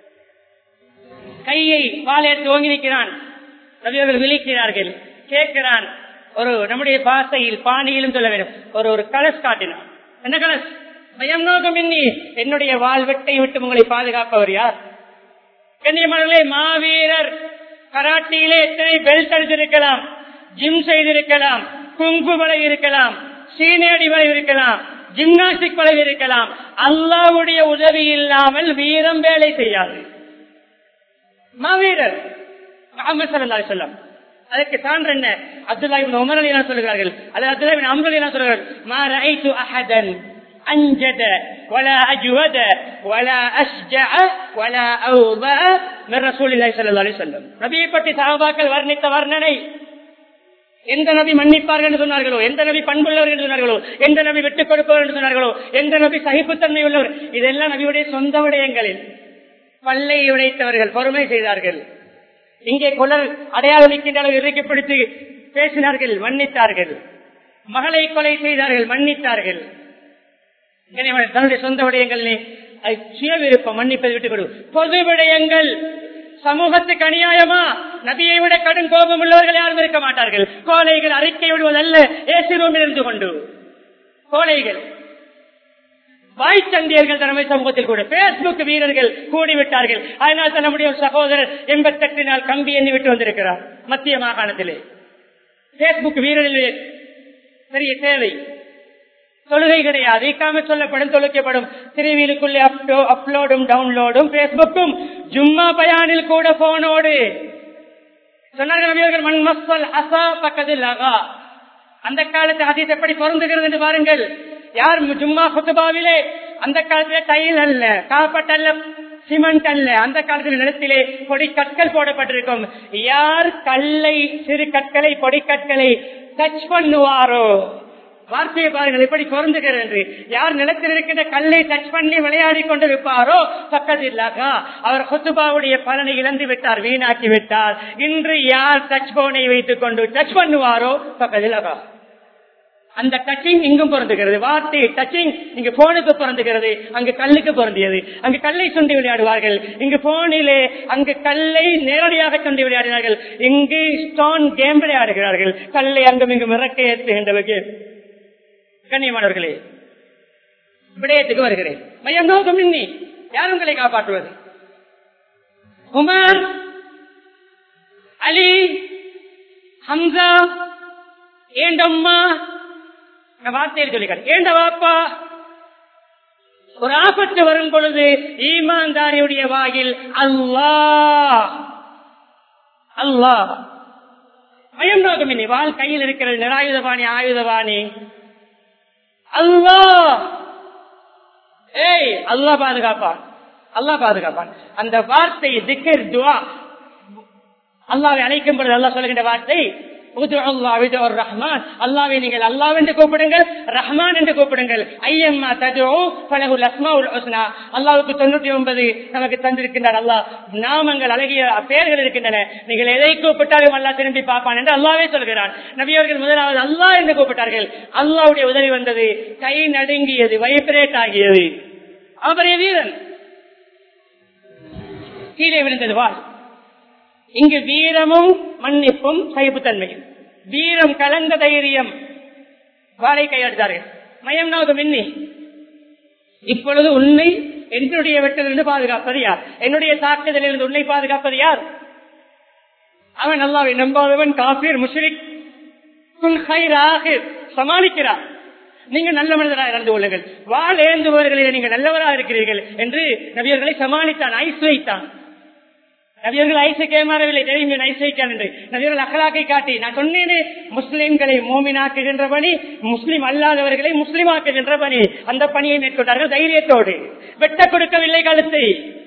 கையை வாழையத்து ஓங்கி நிற்கிறான், நபியவர்கள் விழிக்கிறார்கள், கேட்கிறான். ஒரு நம்முடைய பாசையில் பாணியிலும் சொல்ல வேண்டும், ஒரு ஒரு கலஸ் காட்டினான். என்ன கலஸ்? பயம் நோக்கம் இன்னி, என்னுடைய வாழ்வெட்டை விட்டு உங்களை பாதுகாப்பவர் யார்? கண்ணியமானவர்களே, மாவீரர் கராட்டியிலே எத்தனை பெல்ட் அடித்திருக்கலாம், ஜிம் செய்திருக்கலாம், குங்கு வலை இருக்கலாம், சீனேடி வலை இருக்கலாம், ஜிம்னாஸ்டிக் வலை இருக்கலாம். அல்லாஹ்வுடைய உதவி இல்லாமல் வீரம் வேலை செய்யாது. மாவீரர் முஹம்மது ஸல்லல்லாஹு அலைஹி வஸல்லம். அதற்கு சான்று என்ன? அப்துல்லாஹ் இப்னு உமர் ரலியல்லாஹு சொல்கிறார்கள், அல்லது அப்துல்லாஹ் இப்னு அம்ர் ரலியல்லாஹு சொல்கிறார்கள், மா ரஅய்து அஹதன் அன்ஜத வலா அஜ்வத வலா அஸ்ஜஅ வலா அவ்தஅ மின் ரசூலில்லாஹி ஸல்லல்லாஹு அலைஹி வஸல்லம். நபியை பற்றி சஹாபாக்கள் வர்ணித்த வர்ணனை, எந்த நபி மன்னிப்பார்கள் என்று சொன்னார்களோ, எந்த நபி பண்புள்ளவர் என்று சொன்னார்களோ, எந்த நபி விட்டுக் கொடுப்பவர் என்று சொன்னார்களோ, எந்த நபி சகிப்புத்தன்மை உள்ளவர், இதெல்லாம் நபியுடைய சொந்த விடயங்களில். பல்லை உடைத்தவர்கள் பொறுமை செய்தார்கள். இங்கே கொலர் அடையாளம் நிற்கின்ற அளவு இறுக்கிப்பிடித்து பேசினார்கள், மன்னித்தார்கள். மகளை கொலை செய்தார்கள், மன்னித்தார்கள். தன்னுடைய சொந்த விடயங்களிலே சுய விருப்பம், மன்னிப்பதை விட்டுக் கொடு. பொது விடயங்கள் சமூகத்துக்கு அநியாயமா? நபியை விட கடும் கோபம் உள்ளவர்கள் யாரும் இருக்க மாட்டார்கள். கோழைகள் அறிக்கை விடுவதல்ல, ஏசி ரூமில் இருந்து கொண்டு கோழைகள் வாய்ச்சந்தியர்கள் தலைமை சமூகத்தில் கூட பேஸ்புக் வீரர்கள் கூடிவிட்டார்கள். அதனால் தான் நம்முடைய சகோதரர் எண்பத்தி எட்டு நாள் கம்பி எண்ணி விட்டு வந்திருக்கிறார் மத்திய மாகாணத்திலே. பேஸ்புக் வீரர்களே பெரிய தேவை. தொழுகை கிடையாது, இக்காம சொல்லப்படும், தொழுக்கப்படும், திருவிழுக்குள்ளே அப்லோடும் டவுன்லோடும், பேஸ்புக்கும் ஜும்மா பயானில் கூட போனோடு சொன்னார்கள். மண் மஸ்வல் அசா பக்கத்தில் ஆகா. அந்த காலத்து ஹதீஸ் எப்படி பொருந்துகிறது என்று பாருங்கள். யார் ஜும்மா குத்துபாவிலே அந்த காலத்திலே டைல் அல்ல, காப்பட் அல்ல, சிமெண்ட் அல்ல, அந்த காலத்தில் நிலத்திலே பொடி கற்கள் போடப்பட்டிருக்கும். யார் கல்லை, சிறு கற்களை, பொடி கற்களை டச் பண்ணுவாரோ, வார்த்தையை பாருங்கள் எப்படி பொருந்துகிறது என்று. யார் நிலத்தில் இருக்கின்ற கல்லை டச் பண்ணி விளையாடி கொண்டு இருப்பாரோ பக்கத்தில்லாக அவர் குத்துபாவுடைய பலனை இழந்து விட்டார், வீணாக்கி விட்டார். இன்று யார் டச் போனை வைத்துக் கொண்டு டச் பண்ணுவாரோ பக்கத்தில்லாக. அந்த டச்சிங் இங்கும் பொருந்துகிறது. வார்த்தை டச்சிங் இங்கு போனுக்கு பொருந்துகிறது, அங்கு கல்லுக்கு பொருந்தியது. அங்கு கல்லை சுண்டி விளையாடுவார்கள், இங்கு போனிலே அங்கு கல்லை நேரடியாக சுண்டி விளையாடினார்கள். இங்கு ஸ்டோன் கேம் விளையாடுகிறார்கள், கல்லை அங்கும் இங்கும் இறக்க ஏற்றுகின்றவர்கள். கண்ணியமானவர்களே, விடயத்துக்கு வருகிறேன். மையம் நோக்கம் இன்னி யார் உங்களை காப்பாற்றுவது? உமர், அலி, ஹம்சா, ஏண்டம்மா வார்த்தையில் சொல்லிக்காரு, ஏண்ட வாப்பா. ஒரு ஆபத்து வரும் பொழுது ஈமான்தாரியுடைய வாயில் அல்லாஹ் அல்லாஹ். மயம் நோக்கம் இன்னி வாழ் கையில் இருக்கிறது, நிராயுதபாணி, ஆயுதபாணி அல்லாஹ். ஏய், அல்லாஹ் பாதுகாப்பான், அல்லாஹ் பாதுகாப்பான். அந்த வார்த்தை திக்ர், துஆ, அல்லாஹ்வை அழைக்கும் பொழுது அல்லாஹ் சொல்லுகின்ற வார்த்தை ரஹ்மான். அல்லாஹ்வை நீங்கள் அல்லாஹ் என்று கூப்பிடுங்கள், ரஹ்மான் என்று கூப்பிடுங்கள். ஐயம்மா ததுஉ ஃபலஹுல் அஸ்மாஉல் ஹுஸ்னா. அல்லாஹ்வுக்கு தொண்ணூற்றி ஒன்பது நமக்கு தந்திருக்கின்றார். அல்லாஹ் நாமங்கள், அழகிய பெயர்கள் இருக்கின்றன. நீங்கள் எதை கூப்பிட்டாலும் அல்லாஹ் திரும்பி பார்ப்பான் என்று அல்லாஹ்வே சொல்கிறான். நபி அவர்கள் முதலாவது அல்லாஹ் என்று கூப்பிட்டார்கள். அல்லாஹ்வுடைய உதவி வந்தது, கை நடுங்கியது, வைப்ரேட் ஆகியது. அவரே வீரன், கீழே விழுந்தது வாள். இங்கு வீரமும் மன்னிப்பும் சகிப்புத்தன்மையும், வீரம் கலந்த தைரியம். வாளை கையாடுத்தார்கள். மயம் நோக்கம் இன்னி இப்பொழுது உன்னை என்னுடைய வெட்டிலிருந்து பாதுகாப்பது யார்? என்னுடைய தாக்குதலில் இருந்து உன்னை பாதுகாப்பது யார்? அவன் அல்லாஹ்வை நம்பாதவன், காஃபிர், முஷ்ரிக், சமாளிக்கிறார். நீங்கள் நல்ல மனிதராக நடந்து கொள்ளுங்கள், வாள் ஏந்துபவர்களில் நீங்கள் நல்லவராக இருக்கிறீர்கள் என்று நபியர்களை சமாளித்தான், ஐஸ் வைத்தான். நபியர்கள் ஐசைக்கே மாறவில்லை, தெரியும் ஐசைக்கான் என்று. நபியர்கள் அகலாக்கை காட்டி நான் சொன்னேனே, முஸ்லிம்களை மோமினாக்குகின்ற பணி, முஸ்லிம் அல்லாதவர்களை முஸ்லிமாக்குகின்ற பணி, அந்த பணியை மேற்கொண்டார்கள் தைரியத்தோடு. வெட்ட கொடுக்கவில்லை கழுத்தை.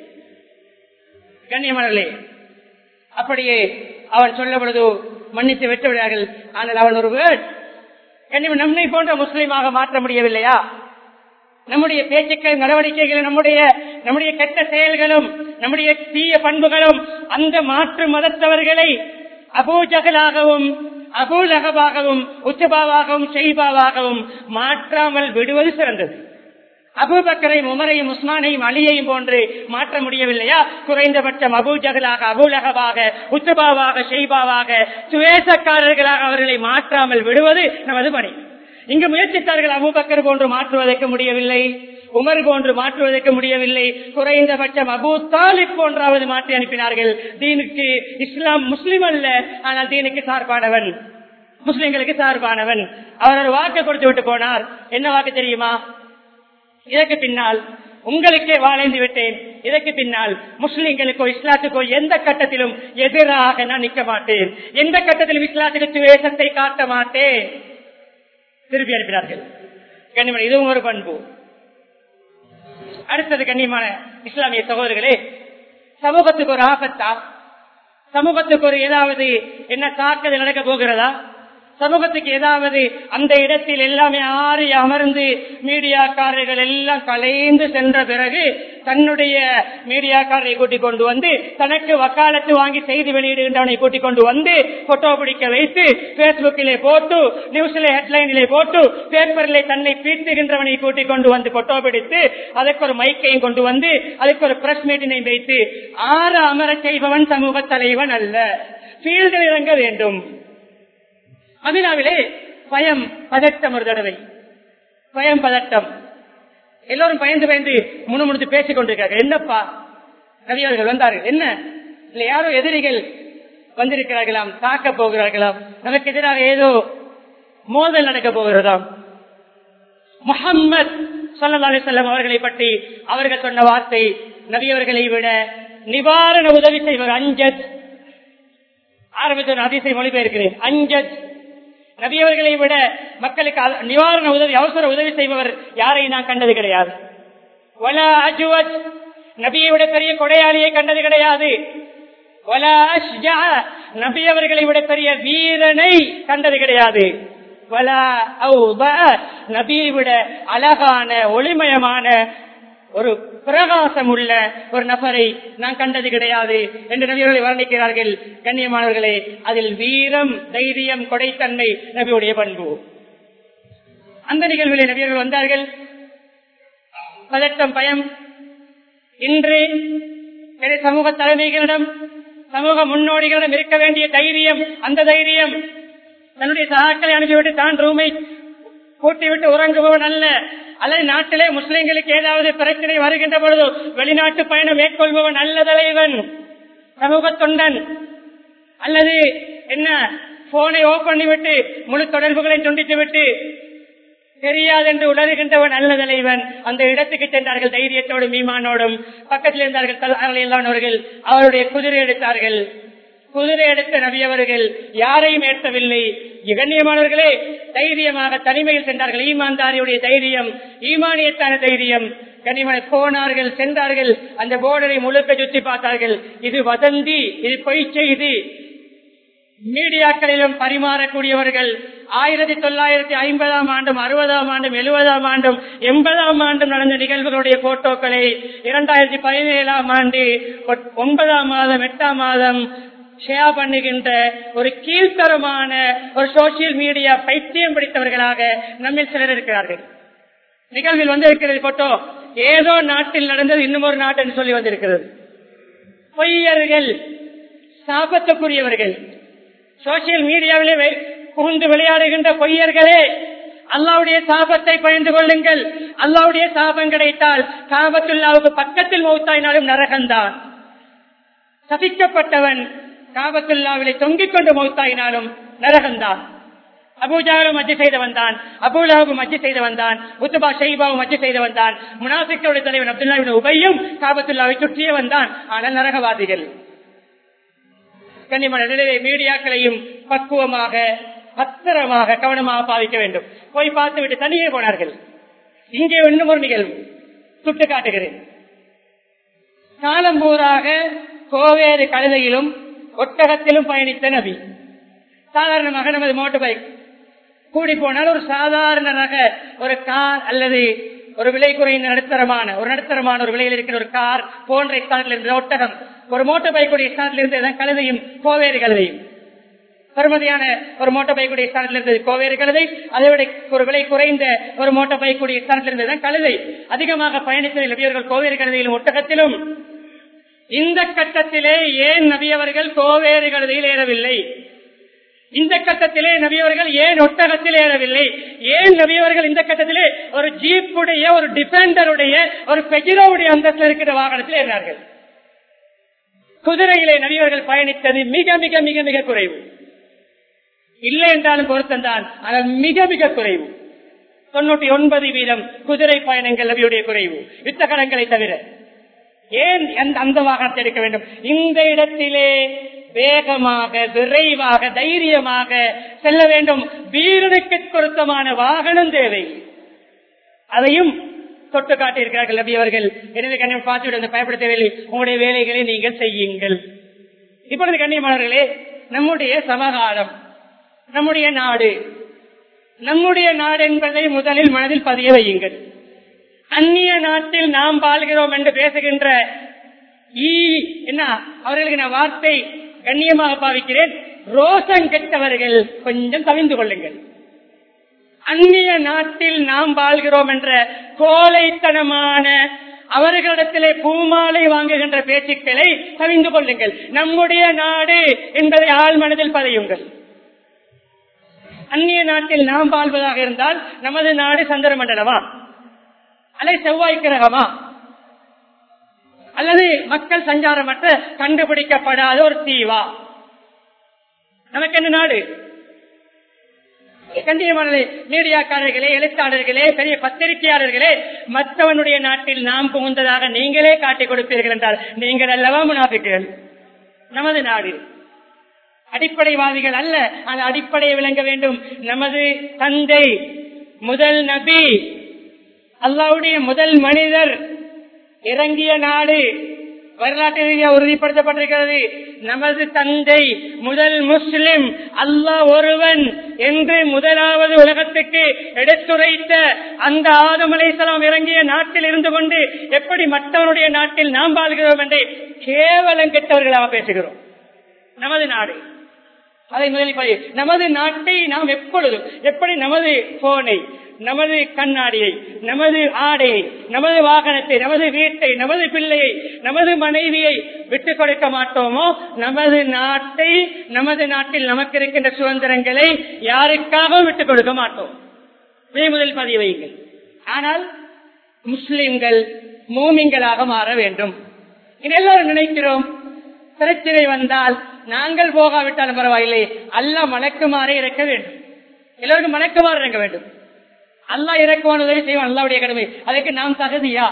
கண்ணியமானவர்களே, அப்படியே அவன் சொல்ல பொழுது மன்னித்து வெட்ட விடார்கள். ஆனால் அவன் ஒரு வேர்ட், நம்மை போன்ற முஸ்லிமாக மாற்ற முடியவில்லையா? நம்முடைய பேச்சுக்கள், நடவடிக்கைகள், நம்முடைய நம்முடைய கெட்ட செயல்களும், நம்முடைய தீய பண்புகளும் அந்த மாற்று மதத்தவர்களை அபூஜகலாகவும் அபூலகபாகவும் உச்சபாவாகவும் ஷெய்பாவாகவும் மாற்றாமல் விடுவது சிறந்தது. அபூபக்கரையும் உமரையும் உஸ்மானையும் அலியையும் போன்று மாற்ற முடியவில்லையா? குறைந்தபட்சம் அபூஜகலாக அபூலகபாக உச்சபாவாக ஷெய்பாவாக சுவேசக்காரர்களாக அவர்களை மாற்றாமல் விடுவது நமது பணி. இங்கு முயற்சித்தார்கள். அபூபக்கர் போன்று மாற்றுவதற்கு முடியவில்லை, உமர் போன்று மாற்றுவதற்கு முடியவில்லை. குறைந்தபட்சம் அபூ தாலிப் போன்றாவது மாற்றி அனுப்பினார்கள். தீனுக்கு இஸ்லாம் முஸ்லிம் அல்ல, ஆனால் தீனுக்கு சார்பானவன், முஸ்லிம்களுக்கு சார்பானவன். அவர் ஒரு வாக்கு கொடுத்து விட்டு போனார். என்ன வாக்கு தெரியுமா? இதற்கு பின்னால் உங்களுக்கே வாழ்ந்து விட்டேன், இதற்கு பின்னால் முஸ்லிம்களுக்கோ இஸ்லாத்துக்கோ எந்த கட்டத்திலும் எதிராக நான் நிற்க மாட்டேன், எந்த கட்டத்திலும் இஸ்லாத்துக்கு துவேஷத்தை காட்ட மாட்டேன். திருப்பி அனுப்பினார்கள். கண்ணியமான இதுவும் ஒரு பண்பு. அடுத்தது கண்ணியமான இஸ்லாமிய சகோதரர்களே, சமூகத்துக்கு ஒரு ஆபத்தா, சமூகத்துக்கு ஒரு ஏதாவது என்ன தாக்குதல் நடக்க போகிறதா, சமூகத்துக்கு ஏதாவது அந்த இடத்தில் எல்லாமே ஆறி அமர்ந்து மீடியாக்காரர்கள் எல்லாம் கலைந்து சென்ற பிறகு தன்னுடைய மீடியாக்காரரை கூட்டிக் கொண்டு வந்து, தனக்கு வக்காலத்து வாங்கி செய்தி வெளியிடுகின்றவனை கூட்டிக் கொண்டு வந்து போட்டோ பிடிக்க வைத்து பேஸ்புக்கிலே போட்டு, நியூஸ்ல ஹெட்லைனிலே போட்டு, பேப்பரிலே தன்னை பீட்டுகின்றவனை கூட்டிக் கொண்டு வந்து போட்டோ பிடித்து அதற்கு ஒரு மைக்கையும் கொண்டு வந்து அதற்கு ஒரு பிரஸ் மீட்டினை வைத்து ஆற அமர செய்பவன் சமூக தலைவன் அல்ல. ஃபீல்டில் இறங்க வேண்டும். மதீனாவிலே பயம் பதட்டம், ஒரு தடவை பயம் பதட்டம், எல்லோரும் பயந்து பயந்து முணுமுணுத்து பேசிக் கொண்டிருக்கிறார்கள். என்னப்பா, நபியவர்கள் வந்தார்கள், என்ன இல்ல யாரோ எதிரிகள் வந்திருக்கிறார்களாம், தாக்க போகிறார்களாம், நமக்கு எதிராக ஏதோ மோதல் நடக்க போகிறதாம். முஹம்மது ஸல்லல்லாஹு அலைஹி வஸல்லம் அவர்களை பற்றி அவர்கள் சொன்ன வார்த்தை, நபியவர்களை விட நிவாரண உதவி செய்வர் அஞ்சத். ஆரம்பத்தில் அதிசய மொழிபெயர்க்கிறேன். அஞ்சத் நபியவர்களை விட மக்களுக்கு நிவாரண உதவி, அவசர உதவி செய்பவர் யாரை நான் கண்டது கிடையாது. வலா அஜ்வத் நபியை விட பெரிய கொடையாளியை கண்டது கிடையாது. வலா அஷ்ஜா நபியவர்களை விட பெரிய வீரனை கண்டது கிடையாது. வலா அவ்பா நபியை விட அழகான ஒளிமயமான ஒரு பிரகாசம் உள்ள ஒரு நபரை நான் கண்டது கிடையாது என்று நபியவர்களை வர்ணிக்கிறார்கள். கண்ணியமானவர்களே, அதில் வீரம், தைரியம், கொடைத்தன்மை நபியுடைய பண்பு. அந்த நிகழ்வில் நபியர்கள் வந்தார்கள். பதட்டம், பயம். இன்று சமூக தலைமைகளிடம், சமூக முன்னோடிகளிடம் இருக்க வேண்டிய தைரியம், அந்த தைரியம் தன்னுடைய சகாக்களை அனுப்பிவிட்டு தான் ரூமை கூட்டிவிட்டு உறங்குபவன் அல்ல. அல்லது நாட்டிலே முஸ்லிம்களுக்கு ஏதாவது பிரச்சனை வருகின்ற பொழுது வெளிநாட்டு பயணம் மேற்கொள்பவன் அல்ல தலைவன், சமூக தொண்டன். அல்லது என்ன, போனை ஓபன் பண்ணிவிட்டு முழு தொடர்புகளை துண்டித்து விட்டு தெரியாது என்று உணர்கின்றவன் அல்ல தலைவன். அந்த இடத்துக்கு சென்றார்கள் தைரியத்தோடும் ஈமானோடும். பக்கத்தில் இருந்தார்கள் அவருடைய குதிரை எடுத்தார்கள். குதிரை எடுத்த நபியவர்கள் யாரையும் ஏற்றவில்லை. கண்ணியமானவர்களே, தைரியமாக தனிமையில் சென்றார்கள். ஈமான்தாரியுடைய தைரியம், ஈமானியத்தான தைரியம். கண்ணியமான போனார்கள், சென்றார்கள். அந்த போர்டரை முழுக்க சுற்றி பார்த்தார்கள். இது வதந்தி, இது பொய் செய்தி. மீடியாக்களிலும் பரிமாறக்கூடியவர்கள் ஆயிரத்தி தொள்ளாயிரத்தி ஐம்பதாம் ஆண்டும், அறுபதாம் ஆண்டும், எழுபதாம் ஆண்டும், எண்பதாம் ஆண்டும் நடந்த நிகழ்வுகளுடைய போட்டோக்களை இரண்டாயிரத்தி பதினேழாம் ஆண்டு ஒன்பதாம் மாதம் எட்டாம் மாதம் ஷேர் பண்ணுகின்ற ஒரு கீழ்த்தரமான ஒரு சோசியல் மீடியா பைத்தியம் பிடித்தவர்களாக நம்மில் சிலர் இருக்கிறார்கள். நிகழ்வில் வந்து இருக்கிறது போட்டோ ஏதோ நாட்டில் நடந்தது இன்னும் ஒரு நாட்டு என்று சொல்லி வந்திருக்கிறது. பொய்யர்கள், சாபத்துக்குரியவர்கள், சோசியல் மீடியாவிலே புகுந்து விளையாடுகின்ற பொய்யர்களே, அல்லாவுடைய சாபத்தை பயந்து கொள்ளுங்கள். அல்லாவுடைய சாபம் கிடைத்தால் காபத்துல்லாவுக்கு பக்கத்தில் மௌத்தாயினாலும் நரகந்தான். சபிக்கப்பட்டவன் காபத்துல்லாவிலே தொங்கிக் கொண்டு மௌத்தாயினாலும் நரகந்தான். அபூஜாலும் மஜ்ஜி செய்தவன் தான், அபூலாவும் மஜ்ஜி செய்தவன் தான், உத்துபா ஷைபாவும் மஜ்ஜி செய்தவன் தான், முனாஃபிக்களுடைய தலைவன் அப்துல்லா இப்னு உபையும் காபத்துல்லாவை சுற்றியவன் தான். ஆனால் நரகவாதிகள். கண்ணியமான நிலையை மீடியாக்களையும் பக்குவமாக பத்திரமாக கவனமாக பாவிக்க வேண்டும். போய் பார்த்து விட்டு தனியே போனார்கள். இங்கே இன்னும் ஒரு நிகழ்வு சுட்டு காட்டுகிறேன். காலம்பூராக கோவேறு கழுதையிலும் ஒட்டகத்திலும் பயணித்த நபி. சாதாரணமாக நமது மோட்டார் பைக் கூடி போனால் ஒரு சாதாரண ரக ஒரு கார் அல்லது ஒரு விலை குறைந்த நடுத்தரமான ஒரு நடுத்தரமான ஒரு விலையில் இருக்கிற ஒரு கார் போன்ற ஸ்தானத்தில் இருந்த ஒட்டகம், ஒரு மோட்டார் பைக்குடைய ஸ்தானத்தில் இருந்தது கழுதையும் கோவேறு கழுதையும். பெருமதியான ஒரு மோட்டார் பைக்குடைய ஸ்தானத்தில் இருந்தது கோவேறு கழுதை. அதை விட ஒரு விலை குறைந்த ஒரு மோட்டார் பைக்குடைய ஸ்தானத்தில் இருந்தது கழுதை. அதிகமாக பயணித்த நபியவர்கள் கோவேறு கழுதையிலும் ஒட்டகத்திலும். இந்த கட்டத்திலே ஏன் நபியவர்கள் கோவேறு கழுதையில் ஏறவில்லை? இந்த கட்டத்திலே நபியவர்கள் ஏன் ஒட்டகத்தில் ஏறவில்லை? ஏன் நபியவர்கள் இந்த கட்டத்திலே ஒரு ஜீப்புடைய ஒரு டிஃபெண்டருடைய ஒரு பெஜிரோவுடைய அந்தஸ்தில் இருக்கிற வாகனத்தில் ஏறினார்கள்? குதிரையிலே நபியவர்கள் பயணித்தது மிக மிக மிக மிக குறைவு. இல்லை என்றாலும் பொருத்தந்தான், ஆனால் மிக மிக குறைவு. தொண்ணூற்றி ஒன்பது வீதம் குதிரை பயணங்கள் நபியுடைய குறைவு, யுத்தகலங்களை தவிர. ஏன் அந்த வாகனத்தை எடுக்க வேண்டும்? இந்த இடத்திலே வேகமாக விரைவாக தைரியமாக செல்ல வேண்டும். வீரனுக்கு பொருத்தமான வாகனம் தேவை. அதையும் தொட்டு காட்டியிருக்கிறார்கள் நபி அவர்கள். எனவே கண்ணியம் பார்த்து பயப்பட தேவையில்லை, உங்களுடைய வேலைகளை நீங்கள் செய்யுங்கள். இப்பொழுது கண்ணியமானவர்களே, நம்முடைய சமகாலம், நம்முடைய நாடு, நம்முடைய நாடு என்பதை முதலில் மனதில் பதிய வையுங்கள். அந்நிய நாட்டில் நாம் வாழ்கிறோம் என்று பேசுகின்ற என்ன அவர்களுக்கு நான் வார்த்தை கண்ணியமாக பாவிக்கிறேன். ரோசம் கெட்டவர்கள் கொஞ்சம் தவிந்து கொள்ளுங்கள். அந்நிய நாட்டில் நாம் வாழ்கிறோம் என்ற கோழைத்தனமான அவர்களிடத்திலே பூமாலை வாங்குகின்ற பேச்சுக்களை தவிந்து கொள்ளுங்கள். நம்முடைய நாடு என்பதை ஆள் மனதில் பதியுங்கள். அந்நிய நாட்டில் நாம் வாழ்வதாக இருந்தால் நமது நாடு சந்திர மண்டலமா அல்லது செவ்வாய் கிரகமா அல்லது மக்கள் சஞ்சாரமற்ற கண்டுபிடிக்கப்படாத ஒரு தீவா? நமக்கு என்ன நாடு? கண்டியமான மீடியாக்காரர்களே, எழுத்தாளர்களே, பெரிய பத்திரிகையாளர்களே, மற்றவனுடைய நாட்டில் நாம் புகுந்ததாக நீங்களே காட்டிக் கொடுப்பீர்கள் என்றால் நீங்கள் அல்லவா முனாஃபிக்குகள்? நமது நாடு அடிப்படைவாதிகள் அல்ல, அந்த அடிப்படையை விளங்க வேண்டும். நமது தந்தை முதல் நபி, அல்லாஹ்வுடைய முதல் மனிதர் இறங்கிய நாடு, வரலாற்று ரீதியாக உறுதிப்படுத்தப்பட்டிருக்கிறது. நமது தந்தை முதல் முஸ்லிம், அல்லாஹ் ஒருவன் என்று முதலாவது உலகத்துக்கு எடுத்துரைத்த அந்த ஆதம் அலைஹிஸ்ஸலாம் இறங்கிய நாட்டில் இருந்து கொண்டு எப்படி மற்றவருடைய நாட்டில் நாம் வாழ்கிறோம் என்று கேவலம் கெட்டவர்களாக பேசுகிறோம். நமது நாடு அதை முதலில் நமது நாட்டை நாம் எப்பொழுதும் எப்படி நமது போனை, நமது கண்ணாடியை, நமது ஆடையை, நமது வாகனத்தை, நமது வீட்டை, நமது பிள்ளையை, நமது மனைவியை விட்டுக் கொடுக்க மாட்டோமோ, நமது நாட்டை, நமது நாட்டில் நமக்கு இருக்கின்ற சுதந்திரங்களை யாருக்காகவும் விட்டுக் கொடுக்க மாட்டோம். முதல் பதிய வையுங்கள். ஆனால் முஸ்லிம்கள் மூமின்களாக மாற வேண்டும். எல்லாரும் நினைக்கிறோம் பிரச்சனை வந்தால் நாங்கள் போகாவிட்டாலும் பரவாயில்லை, அல்லாஹ் மலக்குமாறே இறக்க வேண்டும். எல்லோருக்கும் மலக்குமாறு இறங்க வேண்டும். அல்லாஹ் இறக்குவான், உதவி செய்வான், அல்லாஹ்வுடைய கடமை. அதற்கு நாம் தகுதியா?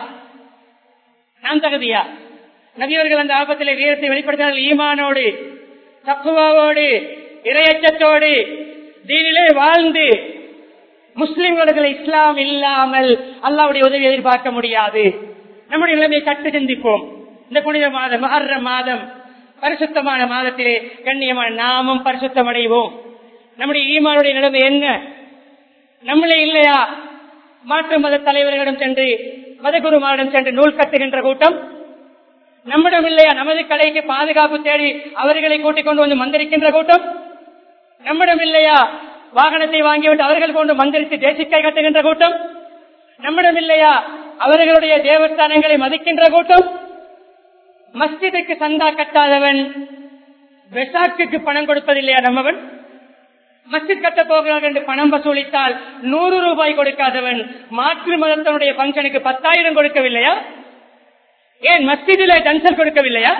நாம் தகுதியா? நபியவர்கள் அந்த ஆபத்திலே வீரத்தை வெளிப்படுத்தினார்கள். ஈமானோடு, தக்வாவோடு, இறையச்சத்தோடு தீனிலே வாழ்ந்து முஸ்லிம்கள் இஸ்லாம் இல்லாமல் அல்லாஹ்வுடைய உதவி எதிர்பார்க்க முடியாது. நம்முடைய நிலைமையை சற்று சிந்திப்போம். இந்த புனித மாதம், முஹர்ரம் மாதம், பரிசுத்தமான மாதத்திலே கண்ணியமான நாமும் பரிசுத்தம் அடைவோம். நம்முடைய ஈமானுடைய நிலைமை என்ன? நம்மளே இல்லையா மாற்று மத தலைவர்களிடம் சென்று, மதகுருமாரிடம் சென்று நூல் கட்டுகின்ற கூட்டம்? நம்மிடம் இல்லையா நமது கலைக்கு பாதுகாப்பு தேடி அவர்களை கூட்டிக் கொண்டு வந்து மந்திரிக்கின்ற கூட்டம்? நம்மிடம் இல்லையா வாகனத்தை வாங்கிவிட்டு அவர்கள் கொண்டு மந்திரித்து தேசிக்காய் கட்டுகின்ற கூட்டம்? நம்மிடம் இல்லையா அவர்களுடைய தேவஸ்தானங்களை மதிக்கின்ற கூட்டம்? மஸ்ஜிதுக்கு சந்தா கட்டாதவன் வெசாக்குக்கு பணம் கொடுப்பதில்லையா நம்மவன்? மஸ்ஜித் கட்ட போகிறார்கள் என்று பணம் வசூலித்தால் நூறு ரூபாய் கொடுக்காதவன் மாற்று மதத்தினுடைய பங்கனுக்கு பத்தாயிரம் கொடுக்கவில்லையா? ஏன் மஸ்ஜிதிலே டன்சல் கொடுக்கவில்லையா?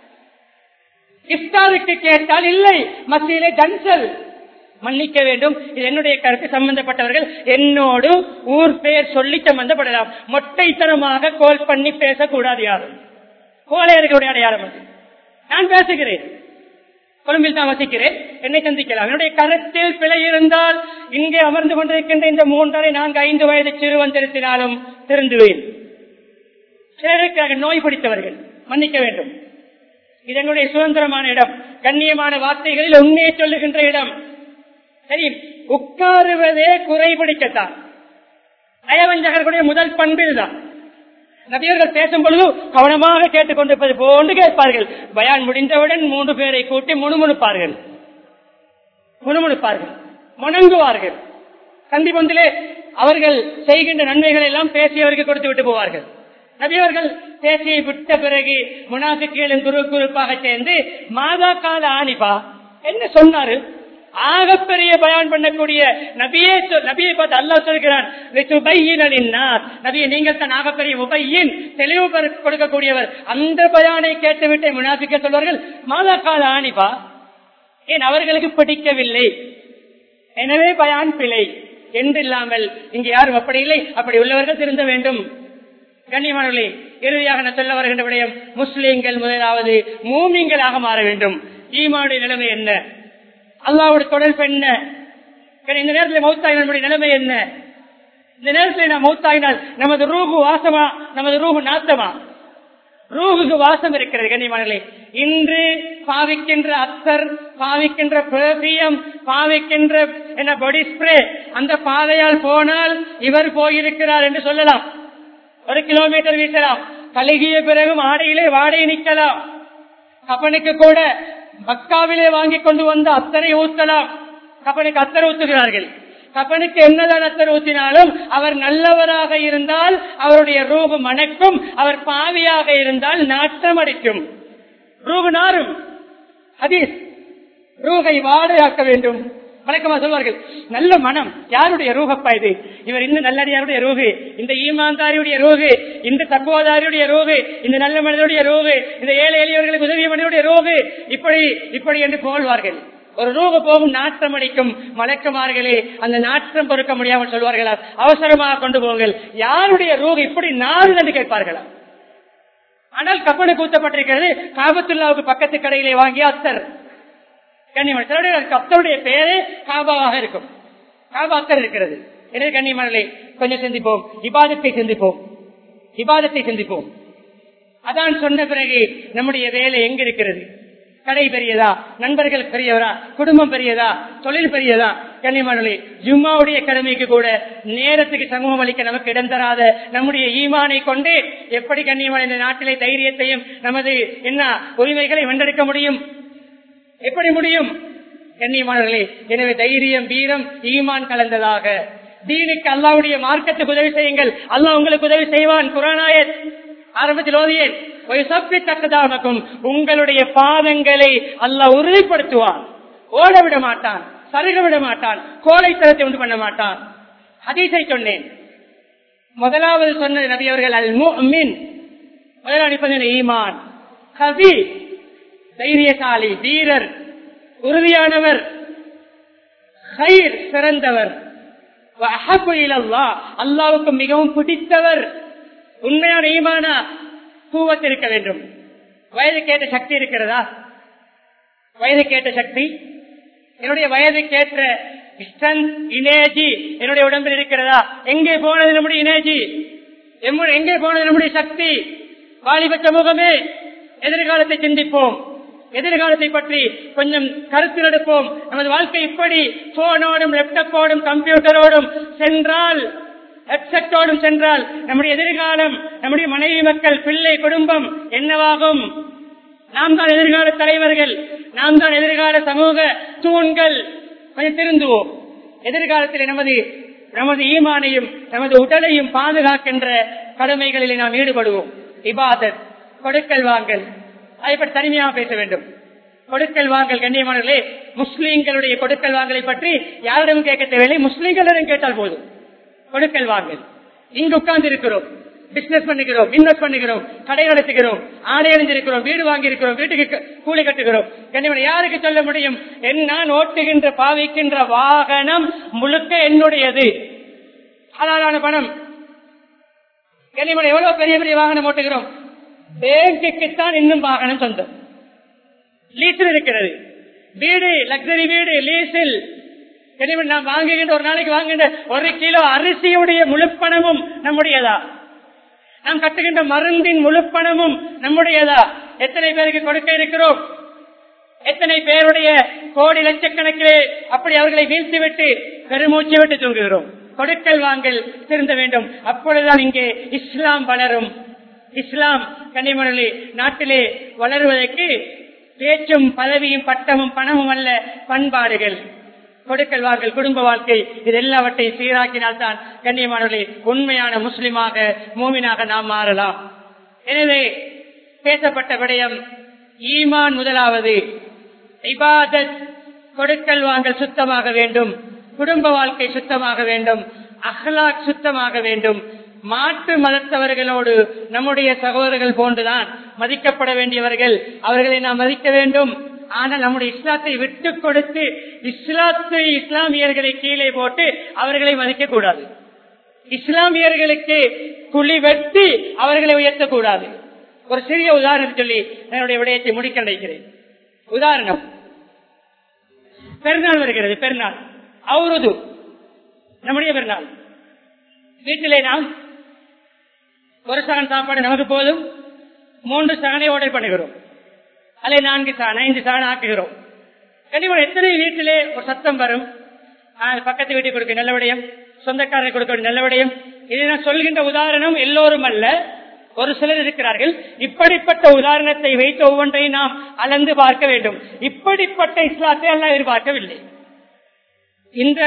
இஃப்தாருக்கு கேட்டால் இல்லை, மஸ்ஜிதிலே டன்சல். மன்னிக்க வேண்டும், இது என்னுடைய கருத்து. சம்பந்தப்பட்டவர்கள் என்னோடு ஊர் பெயர் சொல்லி சம்பந்தப்படலாம். மொட்டைத்தனமாக கோல் பண்ணி பேசக்கூடாது. யாரும் கோழையர்களுடைய அடையாளம் அது. நான் பேசுகிறேன். கொழும்பில் தான் வசிக்கிறேன், என்னை சந்திக்கலாம். என்னுடைய கருத்தில் பிழை இருந்தால் இங்கே அமர்ந்து கொண்டிருக்கின்ற இந்த மூன்றரை நான்கு ஐந்து வயது சிறுவன் திருத்தினாலும் திருந்துவேன். சிலருக்காக நோய் பிடித்தவர்கள் மன்னிக்க வேண்டும். இது என்னுடைய சுதந்திரமான இடம், கண்ணியமான வார்த்தைகளில் உண்மையை சொல்லுகின்ற இடம். சரி, உட்காருவதே குறைபிடிக்கத்தான். நயவஞ்சகர்களுடைய முதல் பண்பில் தான் நபியர்கள் பேசும் பொழுது கவனமாக கேட்டுக் கொண்டிருப்பது போன்று கேட்பார்கள். பயான் முடிந்தவுடன் மூன்று பேரை கூட்டி முணுமுணுப்பார்கள் முணுமுணுப்பார்கள் முணங்குவார்கள். சந்தி பொந்திலே அவர்கள் செய்கின்ற நன்மைகள் எல்லாம் பேசியவருக்கு கொடுத்து விட்டு போவார்கள். நபியவர்கள் பேசியை விட்ட பிறகு முனாஃபிக்குகளின் குரு குறுப்பாக சேர்ந்து மாதா கால ஆணிப்பா என்ன சொன்னாரு, ஆகப்பெரிய பயான் பண்ணக்கூடிய நபியே நபியை பார்த்து அல்லாஹ் சொல்கிறான், நபியை நீங்கள் தான் ஆகப்பெரிய உபையின் தெளிவு கொடுக்கக்கூடியவர். அந்த பயானை கேட்டுவிட்டு முனாஃபிக்க சொல்வார்கள் மாதா கால ஆணிப்பா. ஏன் அவர்களுக்கு பிடிக்கவில்லை, எனவே பயான் பிழை என்று இல்லாமல் இங்கு யாரும் அப்படி இல்லை. அப்படி உள்ளவர்கள் திருந்த வேண்டும். கண்ணியமானவர்களே, இறுதியாக நான் சொல்ல வருகின்ற விடயம், முஸ்லிம்கள் முதலாவது மூமின்களாக மாற வேண்டும். ஈமானுடைய நிலைமை என்ன, அல்லாஹ்வுடைய தொடர்பு என்ன, இந்த நேரத்தில் மௌத்தாயினால் நம்முடைய நிலைமை என்ன, இந்த நேரத்தில் நாம் மௌத்தாயினால் நமது ரூஹு வாசமா நமது ரூஹு நாத்தமா? ரூஹுக்கு வாசம் இருக்கிறது. கண்ணியமானவர்களே, இன்று பாவிக்கின்ற அத்தர், பாவிக்கின்ற பெர்ஃபியூம், பாவிக்கின்ற என்ன பாடி ஸ்ப்ரே, அந்த பாதையால் போனால் இவர் போயிருக்கிறார் என்று சொல்லலாம். ஒரு கிலோமீட்டர் வீசலாம், கழுகிய பிறகும் ஆடையிலே வாடகை நிற்கலாம். கப்பனுக்கு கூட மக்காவிலே வாங்கி கொண்டு வந்து அத்தனை ஊத்தலாம். கப்பனுக்கு அத்தனை ஊத்துகிறார்கள். கப்பனுக்கு என்னதான் அத்தனை ஊத்தினாலும் அவர் நல்லவராக இருந்தால் அவருடைய ரூபு மணக்கும், அவர் பாவியாக இருந்தால் நாட்டம் அடிக்கும், ரூபு நாரும். ஹதீஸ், ரூகை வாடையாக்க வேண்டும். வழக்கமா சொல்வார்கள், நல்ல மனம் யாருடைய ரூகப்பா இது, இவர் இந்த நல்லடியாருடைய ரூகு, இந்த ஈமான்தாரியுடைய ரூகு, இந்த தக்குவாதாரியுடைய ரூகு, இந்த நல்ல மனிதனுடைய ரூகு, இந்த ஏழை எளியவர்களுக்கு உதவிய மனிதனுடைய ரூகு, இப்படி இப்படி என்று புகழ்வார்கள். ஒரு ரூகு போகும் நாற்றம் அடிக்கும் மலக்குமார்களே, அந்த நாற்றம் பொறுக்க முடியாமல் சொல்வார்களா, அவசரமாக கொண்டு போங்கள், யாருடைய ரூகு இப்படி நாறு என்று கேட்பார்களா? ஆனால் கப்பனுக்கு ஊத்தப்பட்டிருக்கிறது, காபத்துல்லாவுக்கு பக்கத்து கடையிலே வாங்கிய அத்தர். கத்தருடைய பெயரே காபாவாக இருக்கும், காபா அத்தர் இருக்கிறது. எனவே கண்ணியமானே, கொஞ்சம் சிந்திப்போம், இபாதத்தை சிந்திப்போம், இபாதத்தை சிந்திப்போம். அதான் சொன்ன பிறகு நம்முடைய வேலை எங்க இருக்கிறது? கடை பெரியதா, நண்பர்கள் பெரியவரா, குடும்பம் பெரியதா, தொழில் பெரியதா? கண்ணியமானே, ஜும்மாவுடைய கடமைக்கு கூட நேரத்துக்கு சமூகம் அளிக்க நமக்கு இடம் தராத நம்முடைய ஈமானை கொண்டு எப்படி கண்ணியமான இந்த நாட்டிலே தைரியத்தையும் நமது என்ன உரிமைகளை வென்றெடுக்க முடியும்? எப்படி முடியும்? கண்ணியமானவர்களே, எனவே தைரியம், வீரம், ஈமான் கலந்ததாக தீனுக்கு அல்லாஹ்வுடைய மார்க்கத்துக்கு உதவி செய்யுங்கள், அல்லாஹ் உங்களுக்கு உதவி செய்வான். குர்ஆனாயத் ஆரம்பத்தில் ஓதியேன், உங்களுடைய பாதங்களை அல்லாஹ் உறுதிப்படுத்துவான், ஓட விட மாட்டான், சருக விட மாட்டான், கோழைத்தனத்தை உண்டு பண்ண மாட்டான். ஹதீஸை சொன்னேன். முதலாவது சொன்ன நபி அவர்கள் அல் முஃமின், முதலாவது ஈமான், கவி தைரியசாலி, வீரர், உறுதியானவர், ஹைர் சிறந்தவர், அல்லாஹ்வுக்கு மிகவும் பிடித்தவர். உண்மையான ஈமானா கூவத் இருக்க வேண்டும். வயது கேட்ட சக்தி இருக்கிறதா? வயது கேட்ட சக்தி, என்னுடைய வயது கேட்ட இனேஜி என்னுடைய உடம்பில் இருக்கிறதா? எங்கே போனது நம்முடைய இனேஜி? எங்கே போனது நம்முடைய சக்தி? வாலிப சமூகமே, எதிர்காலத்தை சிந்திப்போம், எதிர்காலத்தை பற்றி கொஞ்சம் கருத்து எடுப்போம். நமது வாழ்க்கை இப்படி போனோடும் லேப்டாப்போடும் கம்ப்யூட்டரோடும் சென்றால், ஹெட்செட்டோடும் சென்றால் நம்முடைய எதிர்காலம், நம்முடைய மனைவி, மக்கள், பிள்ளை, குடும்பம் என்னவாகும்? நாம் தான் எதிர்கால தலைவர்கள், நாம் தான் எதிர்கால சமூக தூண்கள். கொஞ்சம் திருந்துவோம். எதிர்காலத்தில் நமது நமது ஈமானையும் நமது உடலையும் பாதுகாக்கின்ற கடமைகளில் நாம் ஈடுபடுவோம். இபாதத், கொடுக்கல் வாங்கல், அதை பற்றி தனிமையாக பேச வேண்டும். கொடுக்கல் வாங்கல் கண்ணியமானவர்களே, முஸ்லீம்களுடைய கொடுக்கல் வாங்கலை பற்றி யாரிடம் கேட்க தேவையில்லை, முஸ்லீம்களிடம் கேட்டால் போதும். கொடுக்கல் வாங்கல், இங்கு உட்கார்ந்து இருக்கிறோம், பிசினஸ் பண்ணுகிறோம், இன்வெஸ்ட் பண்ணுகிறோம், கடை நடத்துகிறோம், ஆடை அணிந்திருக்கிறோம், வீடு வாங்கி இருக்கிறோம், வீட்டுக்கு கூலி கட்டுகிறோம். கண்ணியமான யாருக்கு சொல்ல முடியும், நான் ஓட்டுகின்ற பாவிக்கின்ற வாகனம் முழுக்க என்னுடையது, ஹலாலான பணம். கண்ணியமான எவ்வளவு பெரிய பெரிய வாகனம் ஓட்டுகிறோம், பேங்குக்குத்தான் இன்னும் வாகனம் சொந்தம், லீட்டர் இருக்கிறது. வீடு லக்ஸரி வீடு லீசில் நாம் வாங்குகின்ற ஒரு நாளைக்கு வாங்குகின்ற ஒரு கிலோ அரிசியுடைய முழுப்பணமும் நம்முடையதா? நாம் கட்டுகின்ற மருந்தின் முழுப்பணமும் நம்முடையதா? எத்தனை பேருக்கு கொடுக்க இருக்கிறோம்? எத்தனை பேருடைய கோடி லட்சக்கணக்கிலே அப்படி அவர்களை வீழ்த்திவிட்டு பெருமூச்சு விட்டு தூங்குகிறோம். கொடுக்கல் வாங்கல் திருந்த வேண்டும். அப்பொழுதுதான் இங்கே இஸ்லாம் வளரும். இஸ்லாம் கன்னிமணி நாட்டிலே வளருவதற்கு பேச்சும் பதவியும் பட்டமும் பணமும் அல்ல, பண்பாடுகள், கொடுக்கல் வாங்கல், குடும்ப வாழ்க்கை, இது எல்லாவற்றையும் சீராக்கினால்தான் கண்ணியமானவர்களே உண்மையான முஸ்லிமாக மூமினாக நாம் மாறலாம். எனவே பேசப்பட்ட விடயம் ஈமான் முதலாவது, இபாதத், கொடுக்கல் வாங்கல் சுத்தமாக வேண்டும், குடும்ப வாழ்க்கை சுத்தமாக வேண்டும், அஹ்லாக் சுத்தமாக வேண்டும். மாற்று மதத்தவர்களோடு நம்முடைய சகோதரர்கள் போன்றுதான் மதிக்கப்பட வேண்டியவர்கள், அவர்களை நாம் மதிக்க வேண்டும். ஆனால் நம்முடைய இஸ்லாத்தை விட்டு கொடுத்து இஸ்லாத்தை இஸ்லாமியர்களை கீழே போட்டு அவர்களை மதிக்க கூடாது. இஸ்லாமியர்களுக்கு குழி வெட்டி அவர்களை உயர்த்தக்கூடாது. ஒரு சிறிய உதாரணம் சொல்லி என்னுடைய விடயத்தை முடிக்க நினைக்கிறேன். உதாரணம், பெருநாள் வருகிறது. பெருநாள் அவுருது நம்முடைய பெருநாள். வீட்டிலே நாம் ஒரு சகன் சாப்பாடு நமக்கு போதும், மூன்று சகனை ஆர்டர் பண்ணுகிறோம், அல்ல நான்கு சகன் ஐந்து சகன் ஆக்குகிறோம். கண்டிப்பா எத்தனை வீட்டிலே ஒரு சத்தம் வரும், பக்கத்து வீட்டுக்கு கொடுக்க நல்ல விடயம், சொந்தக்காரரை கொடுக்க நல்ல விடயம். இதை நான் சொல்கின்ற உதாரணம் எல்லோரும் அல்ல, ஒரு சிலர் இருக்கிறார்கள். இப்படிப்பட்ட உதாரணத்தை வைத்து ஒவ்வொன்றையும் நாம் அளந்து பார்க்க வேண்டும். இப்படிப்பட்ட இஸ்லாத்தை எல்லாம் எதிர்பார்க்கவில்லை. இந்த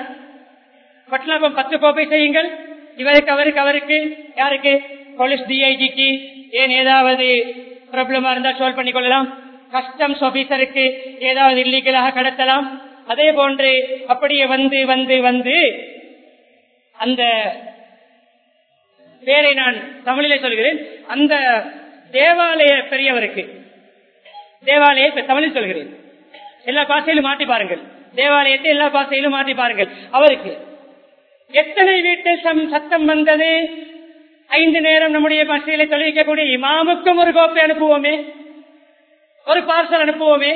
பட்லாபம் பத்து கோப்பை செய்யுங்கள், இவருக்கு அவருக்கு அவருக்கு யாருக்கு, போலீஸ் டிஐஜிக்கு ஏன் ஏதாவது ப்ராப்ளமா இருந்தா சால்வ் பண்ணிக் கொள்ளலாம், கஸ்டம்ஸ் ஆபீசருக்கு ஏதாவது இல்லீகலாக கடத்தலாம். அதே போன்று அப்படியே வந்து வந்து வந்து அந்த பேரை நான் தமிழிலே சொல்கிறேன், அந்த தேவாலய பெரியவருக்கு, தேவாலய தமிழில் சொல்கிறேன், எல்லா பாசையிலும் மாற்றி பாருங்கள், தேவாலயத்தை எல்லா பாசையிலும் மாற்றி பாருங்கள். அவருக்கு எத்தனை வீட்டில் சத்தம் வந்தது. ஐந்து நேரம் நம்முடைய பசையில தொழிலிக்கக்கூடிய இமாமுக்கும் ஒரு கோப்பை அனுப்புவோமே, ஒரு பார்சல் அனுப்புவோமே,